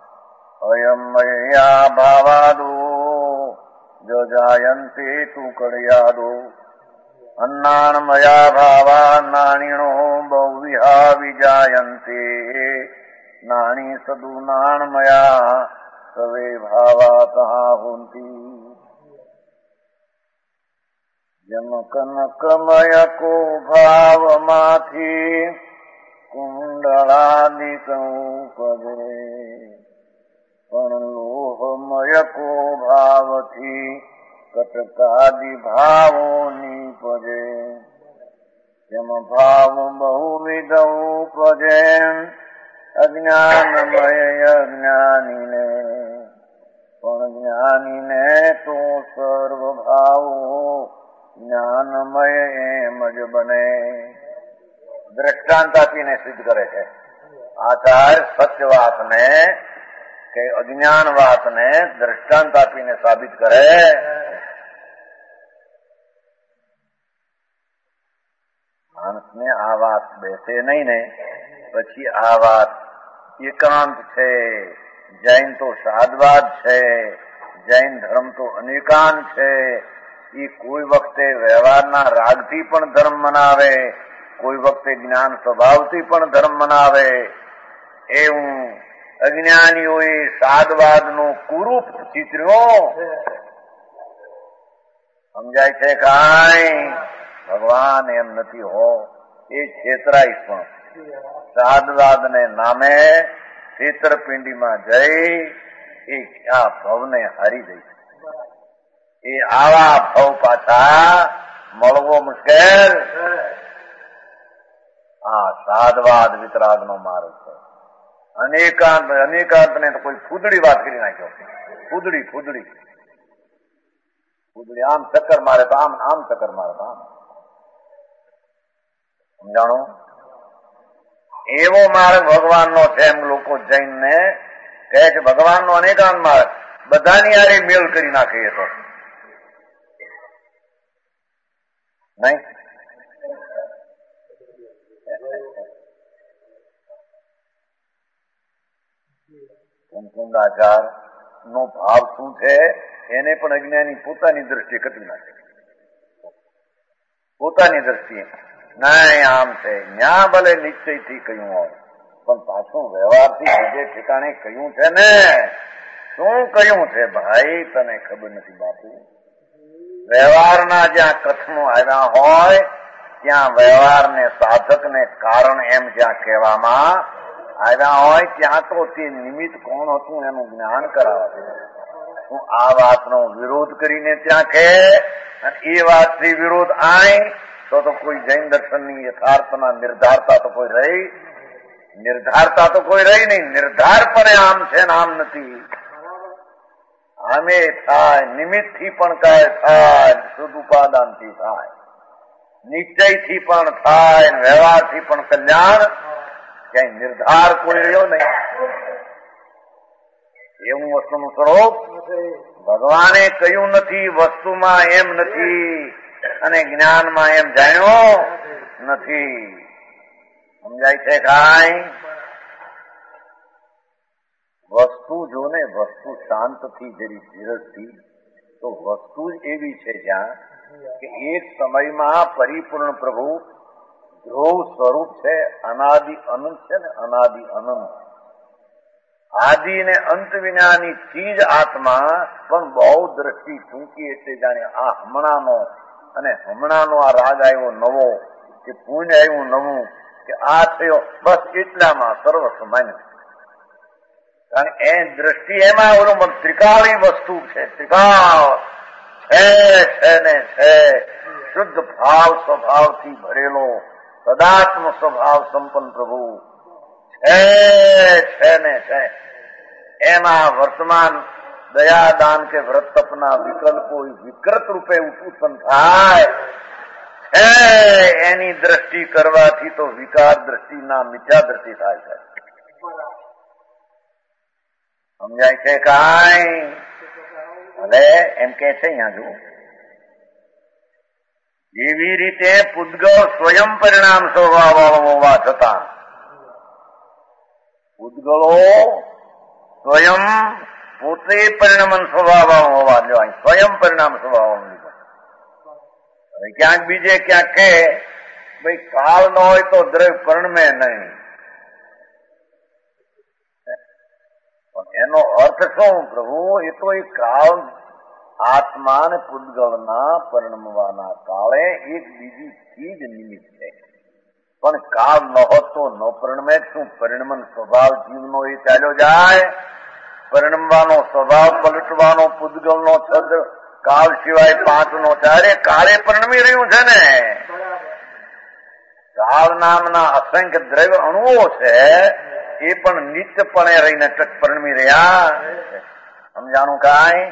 અયમયા ભાવાદો જો જાયંતી તુકડયાદો, અન્નાણમયા ભાવા નાણીણો બહુવિહા વિજાયંતે, નાણી સદુ નાણમયા સવે ભાવા કહા હોંતી. જમ કનકમય કો ભાવમાંથી કુંડળાદિક ઉપજે, પણ લોહમય કો ભાવથી કટકાદિ ભાવો નીપજે. જેમ ભાવ બહુવિધ ઉપજે અજ્ઞાનમય અજ્ઞાનીને, પણ જ્ઞાનીને તો સર્વ ભાવો જ્ઞાનમય એમ જ બને. દ્રષ્ટાંત આપીને સિદ્ધ કરે છે આચાર્ય સત્ય વાતને કે અજ્ઞાન વાતને દ્રષ્ટાંત આપીને સાબિત કરે. માણસને આ વાત બેસે નહીં ને પછી આ વાત એકાંત છે. જૈન તો સાદવાદ છે, જૈન ધર્મ તો અનેકાંત છે. એ કોઈ વખતે વ્યવહારના રાગથી પણ ધર્મ મનાવે, કોઈ વખતે જ્ઞાન સ્વભાવથી પણ ધર્મ મનાવે. એવું અજ્ઞાનીઓએ સાદવાદનું કુરૂપ ચિત્ર્યો. સમજાય છે કાંઈ? ભગવાન એમ નથી હો, એ છેતરાય પણ સાદવાદને નામે છેતરપિંડીમાં જઈ એ આ ભવને હારી દઈ. એ આવા ભવ પાછા મળવો મુશ્કેલ. આ સાદવાદ વિતરાગનો માર્ગ છે. અનેકાંત ને તો કોઈ ફૂદડી વાત કરી નાખ્યો. ફૂદડી આમ ચક્કર મારે તો આમ ચક્કર મારે તો આમ. સમજાણું? એવો માર્ગ ભગવાનનો છે એમ લોકો જૈનને કહે છે. ભગવાનનો અનેકાંત માર્ગ બધાની હારે મેળ કરી નાખે તો નહીં. કુંકુંડાચાર નો ભાવ શું છે એને પણ અજ્ઞાની પોતાની દ્રષ્ટિએ કટી નાખે. પોતાની દ્રષ્ટિએ નહીં આમ છે, ન્યા ભલે નિશ્ચયથી કહ્યું હોય પણ પાછું વ્યવહારથી બીજે ઠેકાણે કહ્યું છે ને. શું કહ્યું છે ભાઈ? તને ખબર નથી બાપુ. વ્યવહારના જ્યાં કથનો આવ્યા હોય ત્યાં વ્યવહારને સાધકને કારણ એમ જ્યાં કહેવામાં આવ્યા હોય ત્યાં તો તે નિમિત્ત કોણ હતું એનું જ્ઞાન કરાવે. હું આ વાતનો વિરોધ કરીને ત્યાં કહે અને એ વાતથી વિરોધ આય તો કોઈ જૈન દર્શનની યથાર્થના નિર્ધારતા તો કોઈ રહી નહીં. નિર્ધાર પણ આમ છે ને આમ નથી. આમે થાય, નિમિત્તથી પણ કાંઈ થાય, શુદ્ધ ઉપાદાનથી થાય, નિશ્ચયથી પણ થાય, વ્યવહારથી પણ કલ્યાણ. ક્યાંય નિર્ધાર કોઈ રહ્યો નહીં. એવું વસ્તુનું સ્વરૂપ ભગવાને કહ્યું નથી. વસ્તુમાં એમ નથી અને જ્ઞાનમાં એમ જાણ્યો નથી. સમજાય છે કાંઈ? વસ્તુ જો ને વસ્તુ શાંતથી જરી ધીરજથી તો વસ્તુ જ એવી છે જ્યાં કે એક સમયમાં પરિપૂર્ણ પ્રભુ ધ્રુવ સ્વરૂપ છે. અનાદિ અનંત છે ને, અનાદિ અનંત. આદિ ને અંત વિનાની ચીજ આત્મા પણ બહુ દ્રષ્ટિ ટૂંકી એટલે જાણે આ હમણાંનો અને હમણાંનો આ રાગ આવ્યો નવો કે પુણ્ય આવ્યું નવું કે આ થયો બસ એટલામાં સર્વસ્વ માન્યું. કારણ એ દ્રષ્ટિ એમાં ઓલું ત્રિકાળી વસ્તુ છે. ત્રિકાળ છે ને છે શુદ્ધ ભાવ સ્વભાવથી ભરેલો સદાત્મ સ્વભાવ સંપન્ન પ્રભુ છે ને છે. એમાં વર્તમાન દયા દાન કે વ્રત તપના વિકલ્પો વિકૃત રૂપે ઉત્પન્ન થાય છે. એની દ્રષ્ટિ કરવાથી તો વિકાર દ્રષ્ટિના મિથ્યા દ્રષ્ટિ થાય છે. સમજાય છે કાંઈ? હવે એમ કે છે અહીંયા જુઓ, એવી રીતે પૂતગળ સ્વયં પરિણામ સ્વભાવ હોવા છતાં પૂતગળો સ્વયં પોતે પરિણામ સ્વભાવ હોવા જોઈએ. સ્વયં પરિણામ સ્વભાવ લીધો. હવે ક્યાંક બીજે ક્યાંક કે ભાઈ કાળ ન હોય તો દ્રવ્ય પરિણમે નહીં. એનો અર્થ શું પ્રભુ? એ તો એ કાળ આત્મા ને પૂતગળના પરિણમવાના કાળે એક બીજી ચીજ નિમિત્ત છે. પણ કાળ ન હોત તો ન પરિણમે. શું પરિણમન સ્વભાવ જીવનો એ ચાલ્યો જાય? પરિણમવાનો સ્વભાવ પલટવાનો પૂતગળનો છદ કાળ સિવાય 5નો ચારે કાળે પરિણમી રહ્યું છે ને. કાળ નામના અસંખ્ય દ્રવ્ય અણુઓ છે એ પણ નિત્યપણે રહીને પરિણમી રહ્યા. સમજાણું કાંઈ?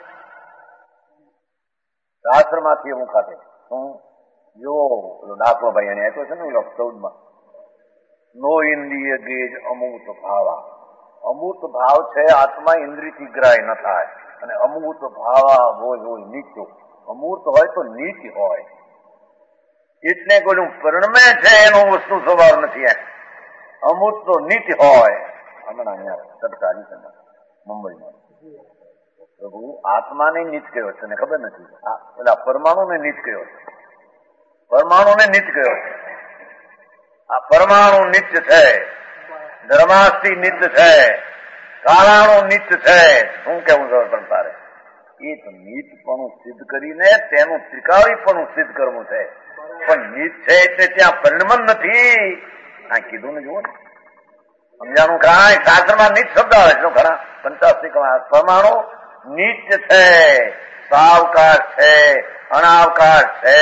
શાસ્ત્રમાંથી એવું ખાતે હું જો દાખલો ભાઈ એને આપ્યો છે ને 14માં, નો ઇન્દ્રિય ગેજ અમૂર્ત ભાવા. અમૂર્ત ભાવ છે આત્મા ઇન્દ્રિયથી ગ્રાહ્ય ન થાય, અને અમૂર્ત ભાવા હોય નિત્ય. અમૂર્ત હોય તો નીચ હોય. એટલે કોઈ પરિણમે છે એનો વસ્તુ સ્વભાવ નથી. અમૂર્ત તો નીચ હોય. હમણાં અહીંયા સરકારી છે મુંબઈમાં પ્રભુ આત્માને નીચ કયો છે ને ખબર નથી. પેલા પરમાણુને નીચ કયો છે. પરમાણુને નીચ કયો છે. આ પરમાણુ નિત્ય છે, ધર્માસ્તિ નિત્ય છે, કાળાણુ નિત્ય છે. શું કેવું જરૂર તારે? એ તો નીચપણું સિદ્ધ કરીને તેનું ત્રિકાળીપણું સિદ્ધ કરવું છે. પણ નીચ છે એટલે ત્યાં પરિણમન નથી. આ કીધું ને જુઓ ને. સમજાણું કાંઈ? શાસ્ત્રમાં નીચ શબ્દ આવે છે ઘણા 85 પરમાણુ નિત્ય છે, સાવકાશ છે, અનાવકાશ છે.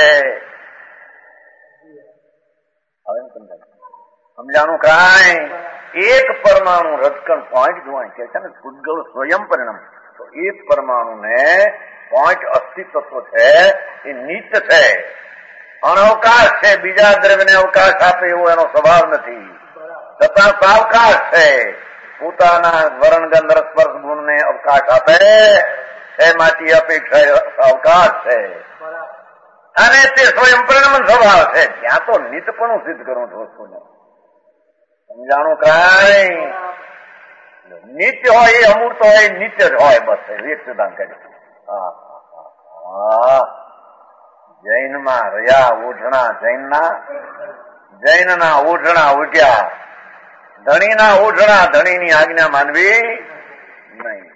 સમજાણું કાંઈ? એક પરમાણુ રજકણ પોઈન્ટ જોવાય કે છે ને પૂતગળ સ્વયં પરિણામ. તો એક પરમાણુને પોઈન્ટ અસ્તિત્વ છે એ નિત્ય છે, અનવકાશ છે. બીજા દ્રવ્યને અવકાશ આપે એવો એનો સ્વભાવ નથી. છતાં સાવકાશ છે. પોતાના વર્ણ ગંધ સ્પર્શ ગુણને અવકાશ આપે એમાંથી અપેક્ષા અવકાશ છે. અને તે સ્વયં પરિણામ સ્વભાવ છે. ત્યાં તો નિત્યપણું સિદ્ધ કરવું છે વસ્તુને. સમજાણું કાંઈ? નિત્ય હોય એ અમૂર્ત હોય નિત્ય જ હોય. બસ એક સિદ્ધાંત કરી. જૈનમાં રહ્યા ઓઢણા જૈનના ઓઢણા ઉઠ્યા. ધણીના ઓઢણા ધણીની આજ્ઞા માનવી નહીં.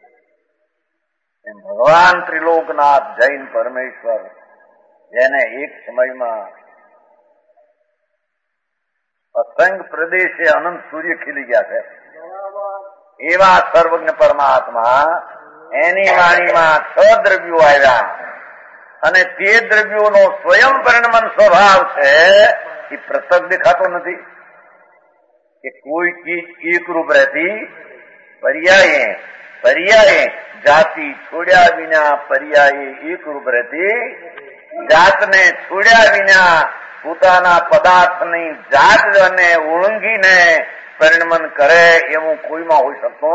એમ ભગવાન ત્રિલોકનાથ જૈન પરમેશ્વર જેને એક સમયમાં અસંગ પ્રદેશે અનંત સૂર્ય ખીલી ગયા છે, એવા સર્વજ્ઞ પરમાત્મા એની વાણીમાં 6 દ્રવ્યો આવ્યા અને તે દ્રવ્યોનો સ્વયં પરિણમન સ્વભાવ છે એ પૃથક દેખાતો નથી. કે કોઈ ચીજ એકરૂપ રહેતી પર્યાયે જાતિ છોડ્યા વિના પર્યાયે એકરૂપ રહેતી, જાતને છોડ્યા વિના પોતાના પદાર્થની જાત અને ઓળંગીને પરિણમન કરે એવું કોઈમાં હોઈ શકતો.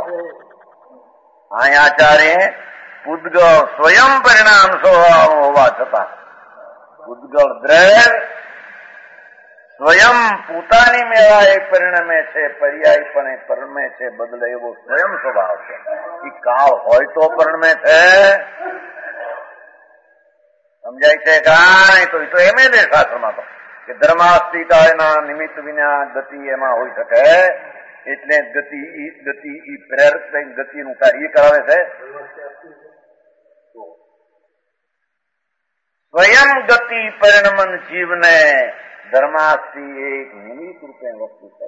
અહીંયા આચાર્ય પૂતગળ સ્વયં પરિણામ સ્વભાવ હોવા છતાં પૂતગળ દ્રવ્ય સ્વયં પોતાની મેળાએ પરિણમે છે, પર્યાયપણે પરિણમે છે, બદલે એવો સ્વયં સ્વભાવ છે. એ કાળ હોય તો પરિણમે છે. સમજાય છે કાંઈ? તો એ તો એમ શાસ્ત્રમાં તો કે ધર્માસ્તિકાળના નિમિત્ત વિના ગતિ એમાં હોઈ શકે એટલે ગતિ પ્રેરક ગતિનું કાર્ય કરાવે છે. સ્વયં ગતિ પરિણમન જીવને ધર્માસ્તી એક નિમિત્ત રૂપે વસ્તુ છે.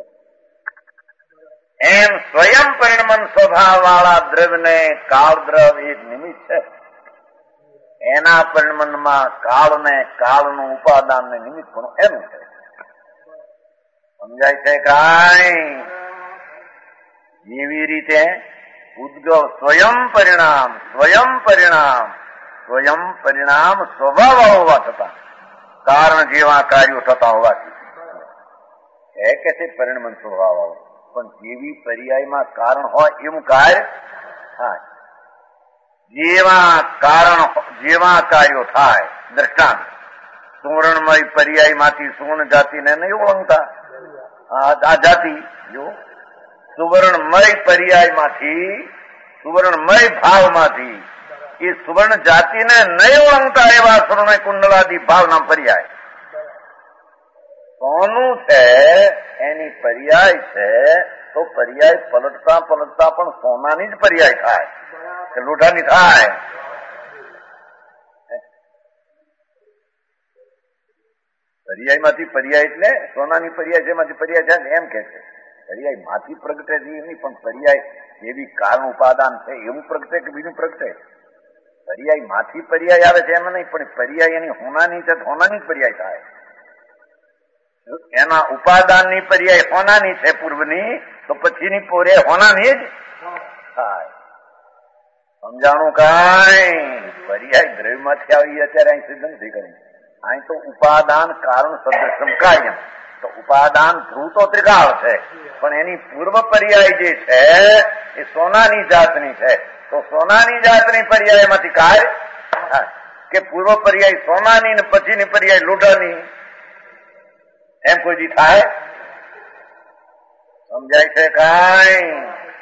એમ સ્વયં પરિણમન સ્વભાવ વાળા દ્રવ્યને કાળ દ્રવ્ય એક નિમિત્ત છે. એના પરિણમનમાં કાળને કાળનું ઉપાદાનને નિમિત્ત પણ એનું છે. સમજાય છે કાંઈ? જેવી રીતે ઉદ્ગવ સ્વયં પરિણામ સ્વભાવ હોવા છતાં કારણ જેવા કાર્યો થતા હોવાથી કે છે પરિણમન સ્વભાવ વાળો. પણ જેવી પર્યાયમાં કારણ હોય એવું કાર્ય થાય. જેવા કાર્યો થાય. દ્રષ્ટાંત, સુવર્ણમય પર્યાયમાંથી સુવર્ણ જાતિને નહીં ઓળંગતા. આ જાતિ જો સુવર્ણમય પર્યાયમાંથી સુવર્ણમય ભાવમાંથી એ સુવર્ણ જાતિને નહીં ઓળંગતા એવા સુવર્ણ કુંડળાદી ભાવના પર્યાય સોનું છે એની પર્યાય છે. તો પર્યાય પલટતા પણ સોનાની જ પર્યાય થાય કે લોઢાની થાય? પર્યાયમાંથી પર્યાય એટલે સોનાની પર્યાય જેમાંથી પર્યાય છે એમ કે છે. પર્યાય માંથી પ્રગટે છે એમ નહીં, પણ પર્યાય જેવી કારણ ઉપાદાન છે એવું પ્રગટે કે બીજું પ્રગટે? પર્યાય માંથી પર્યાય આવે છે એમ નહીં, પણ પર્યાય એની હોનાની છે હોનાની જ પર્યાય થાય. એના ઉપાદાનની પર્યાય હોનાની છે પૂર્વની, તો પછીની પર્યાય હોનાની જ થાય. સમજાણું કાંઈ? પર્યાય દ્રવ્યમાંથી આવી અત્યારે અહીં સિદ્ધ નથી કરી. અહીં તો ઉપાદાન કારણ સદૃશમ કાર્યમ. તો ઉપાદાન ધ્રુવ તો ત્રિકાળ છે, પણ એની પૂર્વ પર્યાય જે છે એ સોનાની જાતની છે. તો સોનાની જાતની પર્યાયમાંથી કાર્ય કે પૂર્વ પર્યાય સોનાની ને પછીની પર્યાય લોઢાની એમ કોઈ દી થાય? સમજાય છે કાંઈ?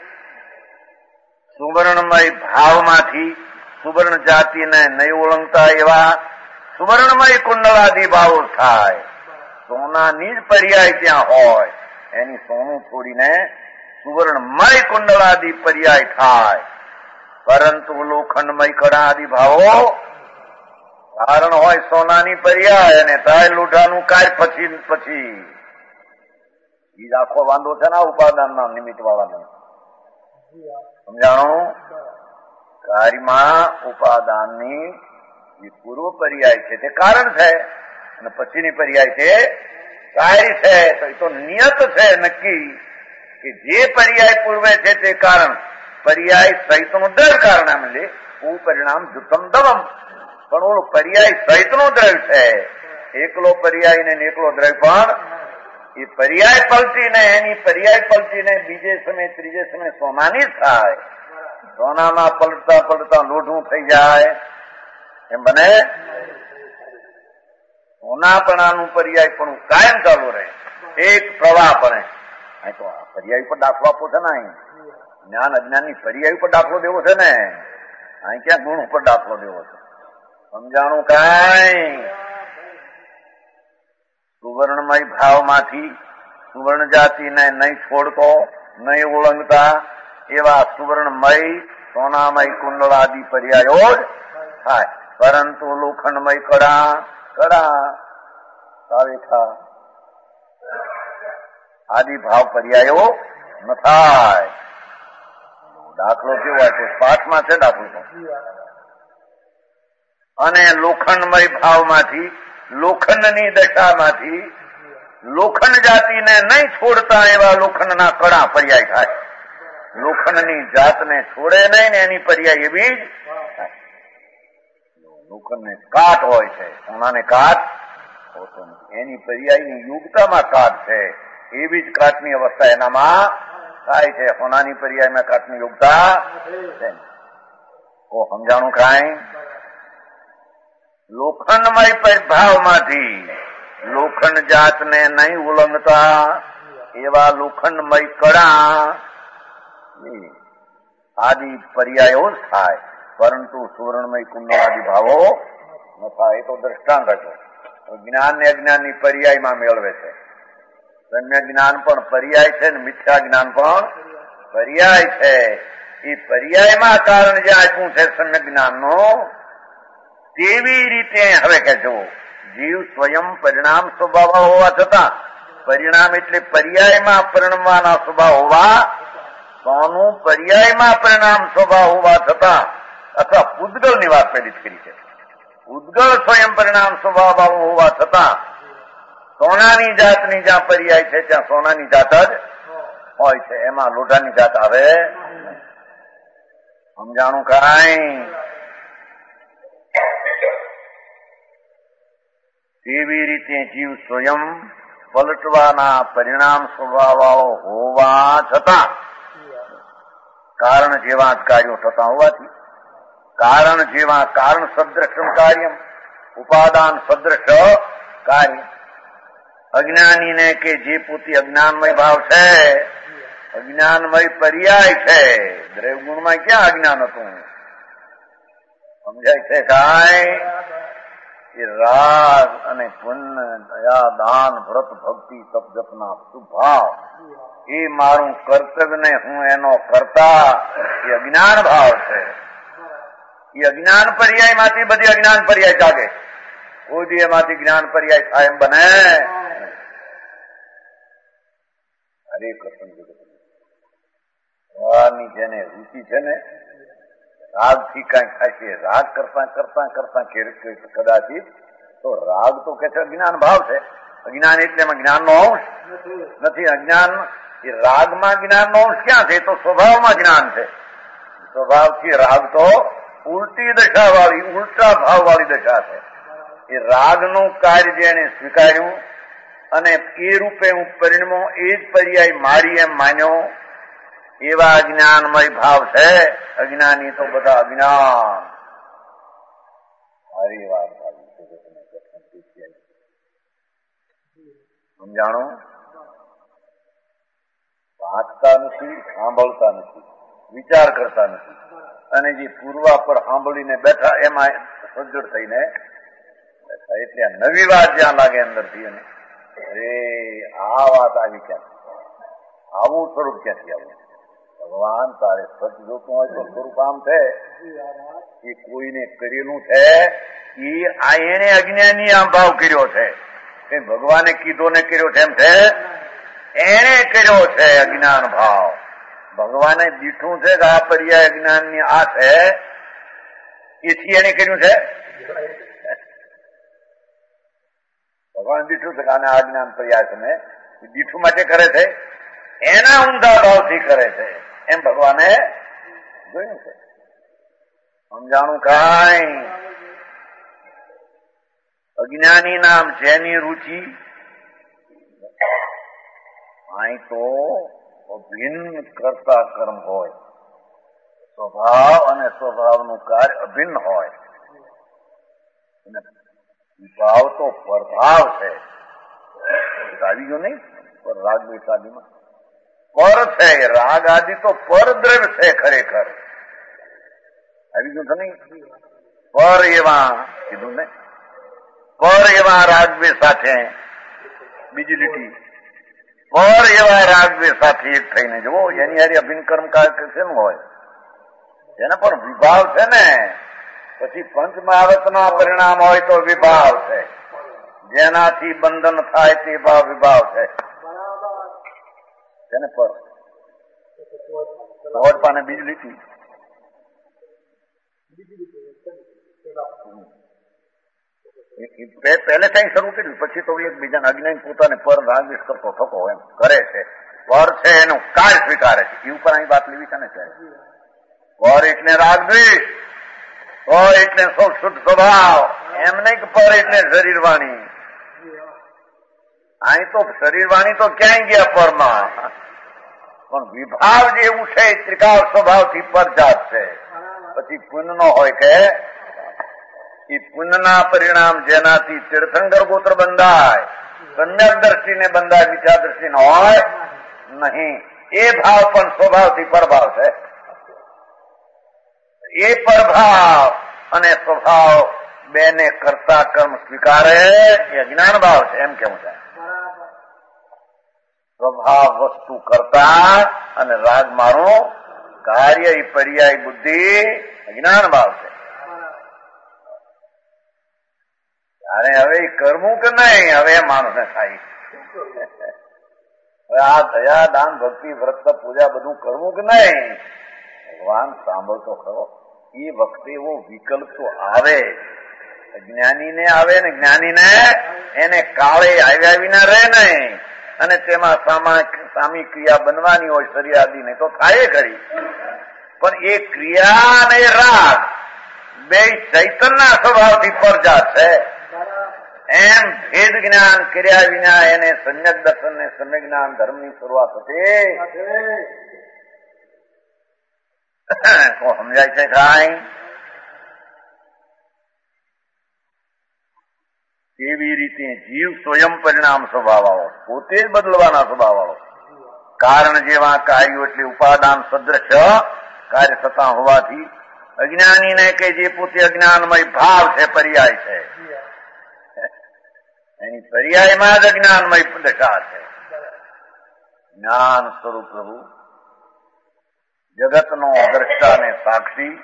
સુવર્ણમય ભાવમાંથી સુવર્ણ જાતિને નહીં ઓળંગતા એવા સુવર્ણમય કુંડળાદી ભાવો થાય. સોનાની જ પર્યાય ત્યાં હોય, એની સોનું છોડીને સુવર્ણમય કુંડળાદી પર્યાય થાય. પરંતુ લોખંડમય કડા આદિ ભાવો કારણ હોય સોનાની પર્યાય અને થાય લોઢાનું કાર્ય પછી એ આખો વાંધો છે ને ઉપાદાનના નિમિત્ત વાળાનો. સમજાણું? કાર્યમાં ઉપાદાનની જે પૂર્વ પર્યાય છે તે કારણ છે અને પછીની પર્યાય છે કાર્ય છે. તો એ તો નિયત છે નક્કી કે જે પર્યાય પૂર્વે છે તે કારણ પર્યાય સહિતનું દ્રવ્ય કારણ આમ લે પરિણામ જુતમ દવમ. પણ ઓલું પર્યાય સહિતનું દ્રવ્ય છે. એકલો પર્યાય ને એકલો દ્રવ્ય પણ એ પર્યાય પલટીને બીજે સમય ત્રીજે સમય સોનાની થાય. સોનામાં પલટતા લોઢું થઈ જાય એમ બને. સોનાપણાનું પર્યાય પણ કાયમ ચાલુ રહે, એક પ્રવાહ પડે. અહીં તો પર્યાય પર દાખલો આપવો છે ને, અહીં જ્ઞાન અજ્ઞાનની પર્યાય ઉપર દાખલો દેવો છે ને, અહીં ક્યાં ગુણ ઉપર દાખલો દેવો છે? સમજાણું કાંઈ? સુવર્ણમય ભાવમાંથી સુવર્ણ જાતિને નહીં છોડતો નહીં ઓળંગતા એવા સુવર્ણમય સોનામય કુંડળાદી પર્યાયો જ થાય. પરંતુ લોખંડમય કડા સાવેઠા આદિ ભાવ પર્યાયો ન થાય. દાખલો કેવો હોય તો પાઠમાં છે દાખલો. અને લોખંડમય ભાવમાંથી લોખંડની દશામાંથી લોખંડ જાતિને નહીં છોડતા એવા લોખંડના કડા પર્યાય થાય. લોખંડની જાતને છોડે નહીં ને એની પર્યાય એવી જ થાય. લોખંડને કાટ હોય છે, સોનાને કાટ હોતો નથી. એની પર્યાયની યુગતામાં કાટ છે, એવી જ કાટની અવસ્થા એનામાં થાય છે. સોનાની પર્યાયમાં કાટની યોગતા છે. સમજાણું કાંઈ? લોખંડમય ભાવમાંથી લોખંડ જાતને નહીં ઉલ્લંઘતા એવા લોખંડમય કડા આદિ પર્યાયો જ થાય. પરંતુ સુવર્ણમય કુંડળાદી ભાવો ન થાય. એ તો દ્રષ્ટાંત હતો. જ્ઞાન ને અજ્ઞાનની પર્યાયમાં મેળવે છે. સમ્યક જ્ઞાન પણ પર્યાય છે ને મિથ્યા જ્ઞાન પણ પર્યાય છે. એ પર્યાયમાં કારણ જે આપ્યું છે સમ્યક જ્ઞાનનું, તેવી રીતે હવે કે જો જીવ સ્વયં પરિણામ સ્વભાવ હોવા છતાં, પરિણામ એટલે પર્યાયમાં પરિણમવાના સ્વભાવ હોવા, સોનું પર્યાયમાં પરિણામ સ્વભાવ હોવા છતાં, અથવા પૂદગલની વાત પેલી જ કરી છે, પૂદગલ સ્વયં પરિણામ સ્વભાવ હોવા છતાં સોનાની જાતની જ્યાં પર્યાય છે ત્યાં સોનાની જાત જ હોય છે, એમાં લોઢાની જાત આવે. સમજાણું કાંઈ? તેવી રીતે જીવ સ્વયં પલટવાના પરિણામ સ્વભાવ હોવા છતાં, કારણ જેવા કાર્યો થતા હોવાથી, કારણ જેવા કારણ સદૃશ કાર્ય, ઉપાદાન સદૃશ કાર્ય, અજ્ઞાનીને કે જે પોતે અજ્ઞાનમય ભાવ છે, અજ્ઞાનમય પર્યાય છે. દ્રવ્ય ગુણમાં ક્યાં અજ્ઞાન હતું? સમજાય છે કાંઈ? એ રાગ અને પુણ્ય, દયા, દાન, વ્રત, ભક્તિ, તપ, જપના સુભાવ, એ મારું કર્તવ્ય ને હું એનો કરતા, એ અજ્ઞાન ભાવ છે. એ અજ્ઞાન પર્યાય માંથી બધી અજ્ઞાન પર્યાય જાગે. કોઈ દી એમાંથી જ્ઞાન પર્યાય થાય એમ બને? હરે કૃષ્ણ. ભગવાનની જેને રુચિ છે ને, રાગ થી કઈ થાય છે, રાગ કરતા કરતા કરતા કદાચિત તો રાગ તો કે છે અજ્ઞાન ભાવ છે. અજ્ઞાન એટલે એમાં જ્ઞાન નો અંશ નથી. અજ્ઞાન એ રાગમાં જ્ઞાન નો અંશ ક્યાં છે? તો સ્વભાવમાં જ્ઞાન છે. સ્વભાવથી રાગ તો ઉલટી દશા વાળી, ઉલટા ભાવ વાળી દશા છે. એ રાગનું કાર્ય જેને સ્વીકાર્યું અને એ રૂપે હું પરિણમો, એ જ પર્યાય મારી એમ માન્યો, એવા અજ્ઞાનમય ભાવ છે. અજ્ઞાની તો બધા અજ્ઞાન. મારી વાત સમજાણું? વાંચતા નથી, સાંભળતા નથી, વિચાર કરતા નથી, અને જે પૂર્વા પર સાંભળીને બેઠા એમાં સજ્જડ થઈને બેઠા. એટલે નવી વાત જ્યાં લાગે અંદરથી, અને અરે આ વાત આવી ક્યાંથી, આવું સ્વરૂપ ક્યાંથી આવું? ભગવાન તારે સચ જોતું હોય તો સ્વરૂપ આમ છે, એ કોઈને કરેલું છે, એ આ એને અજ્ઞાની આમ ભાવ કર્યો છે. ભગવાને કીધો ને કર્યો છે એમ છે? એને કર્યો છે અજ્ઞાન ભાવ. ભગવાને દીઠું છે કે આ પર્યાય અજ્ઞાન ની આ છે, એથી એને કર્યું છે. ભગવાન દીઠું છે કે આને આ જ્ઞાન પર્યાય છે ને, દીઠું માટે કરે છે, એના ઊંધા ભાવથી કરે છે, એમ ભગવાને જોયું છે. સમજાણું કાંઈ? અજ્ઞાની નામ જેની રુચિ, અહીં તો અભિન્ન કરતા કર્મ હોય, સ્વભાવ અને સ્વભાવનું કાર્ય અભિન્ન હોય. ભાવ તો પરભાવ છે. આવી ગયો નહીં? પર રાગ દ્વેષાદિમાં પર છે. રાગ આદિ તો પરદ્રવ્ય છે ખરેખર. આવી ગયું છે નહીં? પર એવા કીધું ને, પર એવા રાગદ્વે સાથે, બીજી લીટી, પર એવા રાગદ્વે સાથે એક થઈને જુઓ, એની હારી અભિન્ન કર્મ કાર્ય શેનું હોય? જેના પર વિભાવ છે ને, પછી પંચમહાવતના પરિણામ હોય તો વિભાવ છે. જેનાથી બંધન થાય તે ભાવ વિભાવ છે. તેને પર પાને બીજી લીટી, પહેલે ત્યાં શરૂ કર્યું, પછી તો એકબીજાને અજ્ઞાન પોતાને પર રાગદ્વેષ કરતો થતો એમ કરે છે. પર છે એનું કાર્ય સ્વીકારે છે. એ ઉપર અહીં વાત લેવી છે ને ત્યારે. પર એટલે રાગદ્વેષ, પર એટલે સૌ શુદ્ધ સ્વભાવ, એમ નહીં કે પર એટલે શરીર વાણી. અહીં તો શરીર વાણી તો ક્યાંય ગયા પરમાં, પણ વિભાવ જે એવું છે ત્રિકાળ સ્વભાવથી પર જાત છે. પછી પુણ્ય નો હોય કે એ પુણ્યના પરિણામ જેનાથી તીર્થંકર ગોત્ર બંધાય, સમ્યક દ્રષ્ટિને બંધાય, મિથ્યા દ્રષ્ટિ ન હોય નહીં. એ ભાવ પણ સ્વભાવથી પરભાવ છે. એ પરભાવ અને સ્વભાવ બેને કરતા કર્મ સ્વીકારે એ અજ્ઞાન ભાવ છે, એમ કેવું છે. સ્વભાવ વસ્તુ કરતા અને રાગ મારો કાર્ય એ પર્યાય બુદ્ધિ અજ્ઞાન ભાવ છે. અને હવે કરવું કે નહીં હવે માણસને થાય. હવે આ દયા દાન ભક્તિ વ્રત પૂજા બધું કરવું કે નહીં ભગવાન સાંભળતો ખરો. એ વખતે એવો વિકલ્પ તો આવે, જ્ઞાનીને આવે ને જ્ઞાનીને એને કાળે આવ્યા વિના રહે નહીં. અને તેમાં સામી ક્રિયા બનવાની હોય શરીરાદી ને તો થાય ખરી, પણ એ ક્રિયા અને એ રાગ બે ચૈતનના સ્વભાવથી પરજા છે. એમ ભેદ જ્ઞાન કર્યા વિના એને સમ્યક દર્શન ને સમ્યક જ્ઞાન ધર્મની શરૂઆત હતી. સમજાય છે કાંઈ? એવી રીતે જીવ સ્વયં પરિણામ સ્વભાવ વાળો, પોતે જ બદલવાના સ્વભાવ વાળો. કારણ જેવા કાર્યો એટલે ઉપાદાન સદ્રશ કાર્ય થતા હોવાથી અજ્ઞાનીને કે જે પોતે અજ્ઞાનમય ભાવ છે, પર્યાય છે, એની પર્યાયમાં જ અજ્ઞાનમય દશા છે. જ્ઞાન સ્વરૂપ પ્રભુ જગતનો દ્રષ્ટા ને સાક્ષી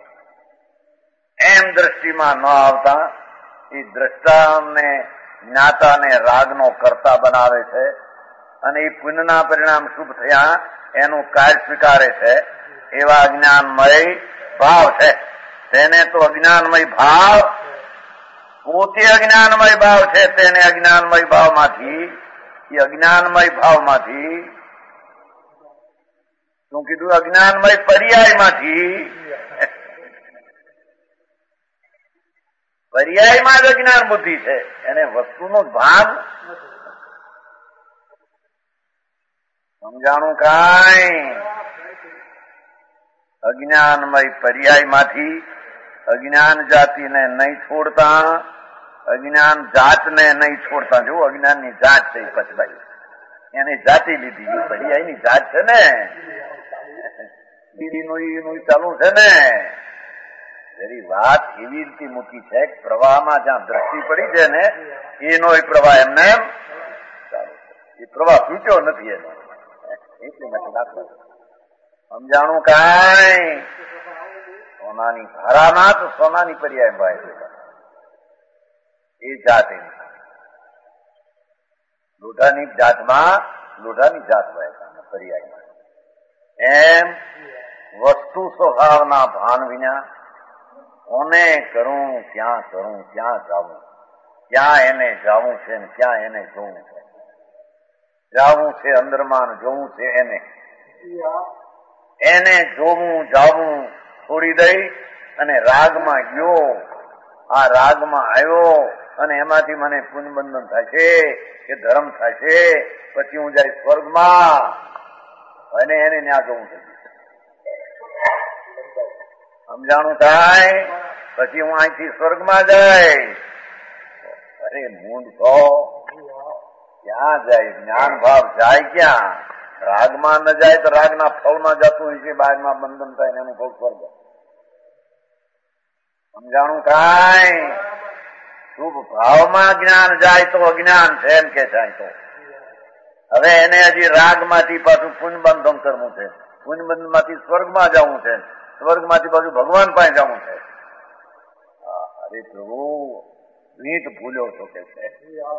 એમ દ્રષ્ટિમાં ન આવતા એ દ્રષ્ટાને જ્ઞાતાને રાગનો કર્તા બનાવે છે અને એ પુણ્યના પરિણામ શુભ થયા એનું કાર્ય સ્વીકારે છે. એવા અજ્ઞાનમય ભાવ છે. તેને તો અજ્ઞાનમય ભાવ, પોતે અજ્ઞાનમય ભાવ છે, તેને અજ્ઞાનમય ભાવમાંથી એ અજ્ઞાનમય ભાવમાંથી શું કીધું? અજ્ઞાનમય પર્યાયમાંથી, પર્યાયમાં જ અજ્ઞાન બુદ્ધિ છે. એને વસ્તુનું ભાન સમજાણું કાંઈ? અજ્ઞાનમય પર્યાયમાંથી અજ્ઞાન જાતિને નહીં છોડતા, અજ્ઞાન જાતને નહીં છોડતા. જો અજ્ઞાનની જાત છે કચબાઈ, એની જાતિ લીધી, પર્યાયની જાત છે ને, બીડીનું ચાલુ છે ને. એની વાત એવી રીતે મૂકી છે કે પ્રવાહમાં જ્યાં દ્રષ્ટિ પડી છે ને એનો એ પ્રવાહ એમને એમ ચાલુ છે. એ પ્રવાહ તૂટ્યો નથી એનો, એટલી માટે દાખલો સમજાણું કાંઈ? સોનાની ધારામાં તો સોનાની પર્યાય ભાઈ એ જાત એની, લોઢાની જાતમાં લોઢાની જાત ભાઈ પર્યાયમાં. એમ વસ્તુ સ્વભાવના ભાન વિના કોને કરું, ક્યાં કરું, ક્યાં જાવું, ક્યાં એને જાવું છે ને ક્યાં એને જોવું છે. જાવું છે અંદરમાં, જોવું છે એને જોવું જાવું છોડી દઈ અને રાગમાં ગયો. આ રાગમાં આવ્યો અને એમાંથી મને પુનબંધન થશે કે ધર્મ થશે, પછી હું જાય સ્વર્ગમાં અને એને ત્યાં જોવું છે. સમજાણું થાય? પછી હું અહીંથી સ્વર્ગમાં જાય. અરે મૂંડ છો, ક્યાં જાય? જ્ઞાન ભાવ જાય ક્યાં? રાગમાં ન જાય તો રાગના ફળમાં જતું હોય છે, બહારમાં બંધન થાય ને એનું ફળ સ્વર્ગ. સમજાણું કાંઈ? શુભ ભાવમાં જ્ઞાન જાય તો અજ્ઞાન છે એમ કે જાય તો હવે એને હજી રાગમાંથી પાછું પુણ્યબંધન કરવું છે, પુણ્યબંધનમાંથી સ્વર્ગમાં જવું છે, સ્વર્ગમાંથી પાછું ભગવાન પાસે જવું છે. અરે પ્રભુ રીત ભૂલ્યો છો કે છે.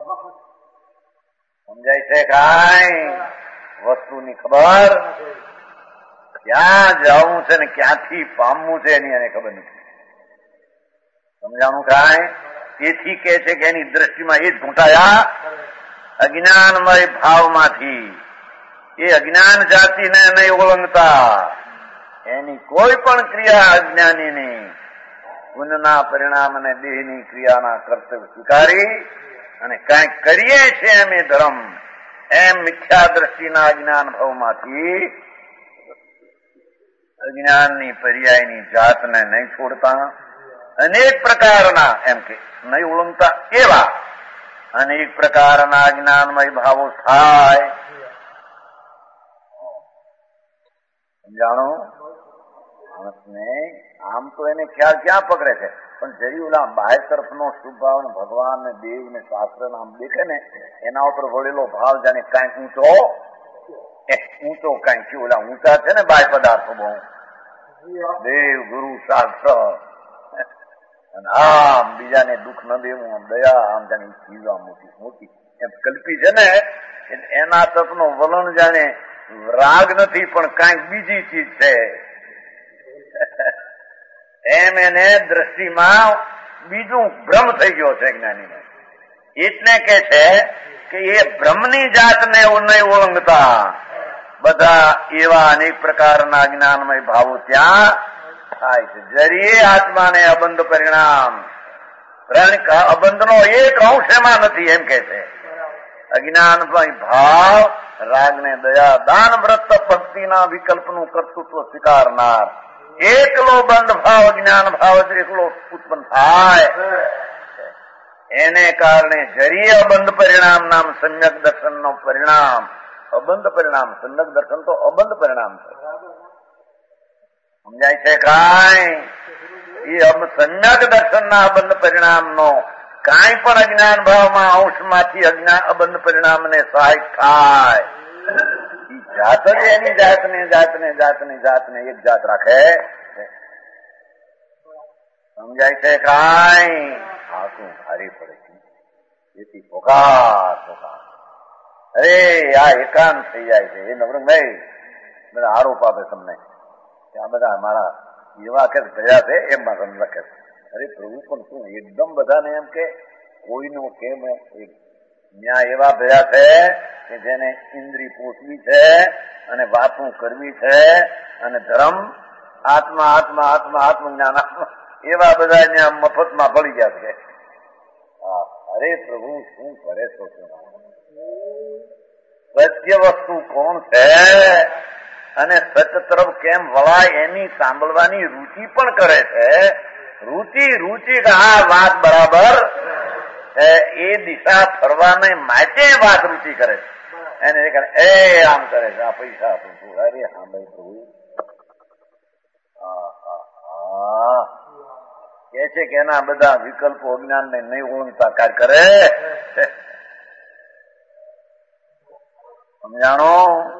સમજાય છે કાંઈ? વસ્તુની ખબર ક્યાં જવું છે ને ક્યાંથી પામવું છે એની એને ખબર નથી. સમજાણું કાંઈ? તેથી કે છે કે એની દ્રષ્ટિમાં એ જ ઘૂંટાયા અજ્ઞાનમય ભાવમાંથી. એ અજ્ઞાન જાતિને નહીં ઓળંગતા, એની કોઈ પણ ક્રિયા અજ્ઞાનીની પુણ્યના પરિણામ અને દેહની ક્રિયાના કર્તવ્ય સ્વીકારી અને કાંઈક કરીએ છે એમ એ ધર્મ, એમ મિથ્યા દ્રષ્ટિના અજ્ઞાન ભાવમાંથી અજ્ઞાનની પર્યાયની જાતને નહીં છોડતા, અનેક પ્રકારના એમ કે નહીં ઓળંગતા એવા અનેક પ્રકારના અજ્ઞાનમય ભાવો થાય. સમજાણો? માણસને આમ તો એને ખ્યાલ ક્યાં પકડે છે, પણ જરી ઓલા બાહ્ય તરફનો શુભ ભાવ ને ભગવાન ને દેવ ને શાસ્ત્ર આમ દેખે ને એના ઉપર વળેલો ભાવ જાણે કાંઈક ઊંચો કાંઈક ઓલા ઊંચા છે ને બાહ્ય પદાર્થો બહુ દેવ ગુરુ શાસ્ત્ર અને આમ બીજાને દુઃખ ન દેવું, આમ દયા, આમ જાણે ચીજ આમ મોટી મોટી એમ કલ્પી છે ને એના તરફનો વલણ જાણે રાગ નથી પણ કાંઈક બીજી ચીજ છે એમ એને દ્રષ્ટિમાં બીજું ભ્રમ થઈ ગયો છે જ્ઞાનીને. એટલે કે છે કે એ ભ્રમની જાતને નહીં ઓળંગતા બધા એવા અનેક પ્રકારના જ્ઞાનમય ભાવો ત્યાં થાય છે. જરીએ આત્માને અબંધ પરિણામ અબંધનો એક અંશ એમાં નથી એમ કે છે. અજ્ઞાનમય ભાવ રાગને દયા દાન વ્રત ભક્તિના વિકલ્પનું કર્તૃત્વ સ્વીકારનાર એકલો બંધ ભાવ જ્ઞાન ભાવ જ એકલો ઉત્પન્ન થાય એને કારણે જરીય અબંધ પરિણામ નામ સમ્યક દર્શન નો પરિણામ અબંધ પરિણામ. સમ્યક દર્શન તો અબંધ પરિણામ છે, સમજાય છે કાંઈ? એ સમ્યક દર્શન ના અબંધ પરિણામ નો કાંઈ પણ અજ્ઞાન ભાવમાં અંશમાંથી અબંધ પરિણામને સહાયક થાય જાત જ એની જાતને એક જાત રાખે. સમજાય છે કાંઈ? આ શું ભારી પડે છે જેથી પોકાર અરે આ એકાંત થઈ જાય છે. એ નવરંગભાઈ બધા આરોપ આપે તમને કે આ બધા મારા એવા કે ગયા છે એમમાં તમને લખે છે. અરે પ્રભુ પણ શું એકદમ બધાને એમ કે કોઈનું કેમ ન્યાય એવા ભયા છે કે જેને ઇન્દ્રિય પોષવી છે અને વાતું કરવી છે અને ધર્મ આત્મા આત્મજ્ઞાન એવા બધા ત્યાં મફતમાં પડી ગયા છે. અરે પ્રભુ શું કરે છો? સત્ય વસ્તુ કોણ છે અને સત્ય તરફ કેમ વળાય એની સાંભળવાની રુચિ પણ કરે છે. રુચિ કે આ વાત બરાબર એ દિશા ફરવાને માટે વાત રુચિ કરે છે. એને એ આમ કરે છે, આ પૈસા આપું છું. અરે હા ભાઈ પ્રભુ કે છે કે એના બધા વિકલ્પો અજ્ઞાનને નહીં ઓળંગતા કાર્ય કરે. સમજાણો?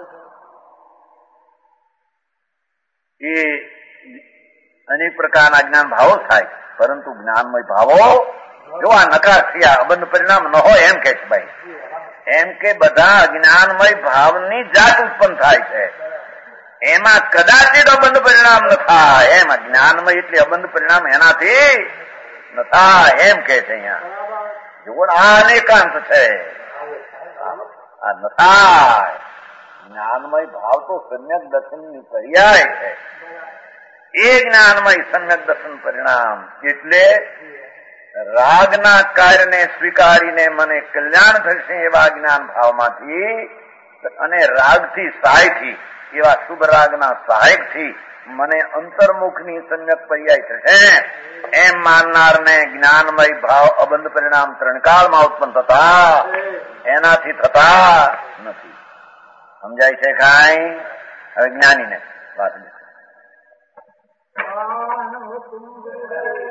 એ અનેક પ્રકારના જ્ઞાન ભાવો થાય, પરંતુ જ્ઞાનમય ભાવો જો આ નકાર થયા અબંધ પરિણામ ન હોય એમ કે છે ભાઈ. એમ કે બધા અજ્ઞાનમય ભાવની જાત ઉત્પન્ન થાય છે, એમાં કદાચિત અબંધ પરિણામ ન થાય. એમ જ્ઞાનમય એટલે અબંધ પરિણામ એનાથી ન થાય એમ કે છે અહીંયા. જુઓ આ અનેકાંત છે, આ ન થાય. જ્ઞાનમય ભાવ તો સમ્યક દર્શનની પર્યાય છે. એ જ્ઞાનમય સમ્યક દર્શન પરિણામ એટલે રાગના કાર્યને સ્વીકારીને મને કલ્યાણ થશે એવા જ્ઞાન ભાવમાંથી અને રાગથી સહાયથી એવા શુભ રાગના સહાયકથી મને અંતર્મુખની સમ્યક પર્યાય થશે એમ માનનારને જ્ઞાનમય ભાવ અબંધ પરિણામ ત્રણકાળમાં ઉત્પન્ન થતા એનાથી થતા નથી. સમજાય છે કાંઈ? હવે જ્ઞાનીને વાત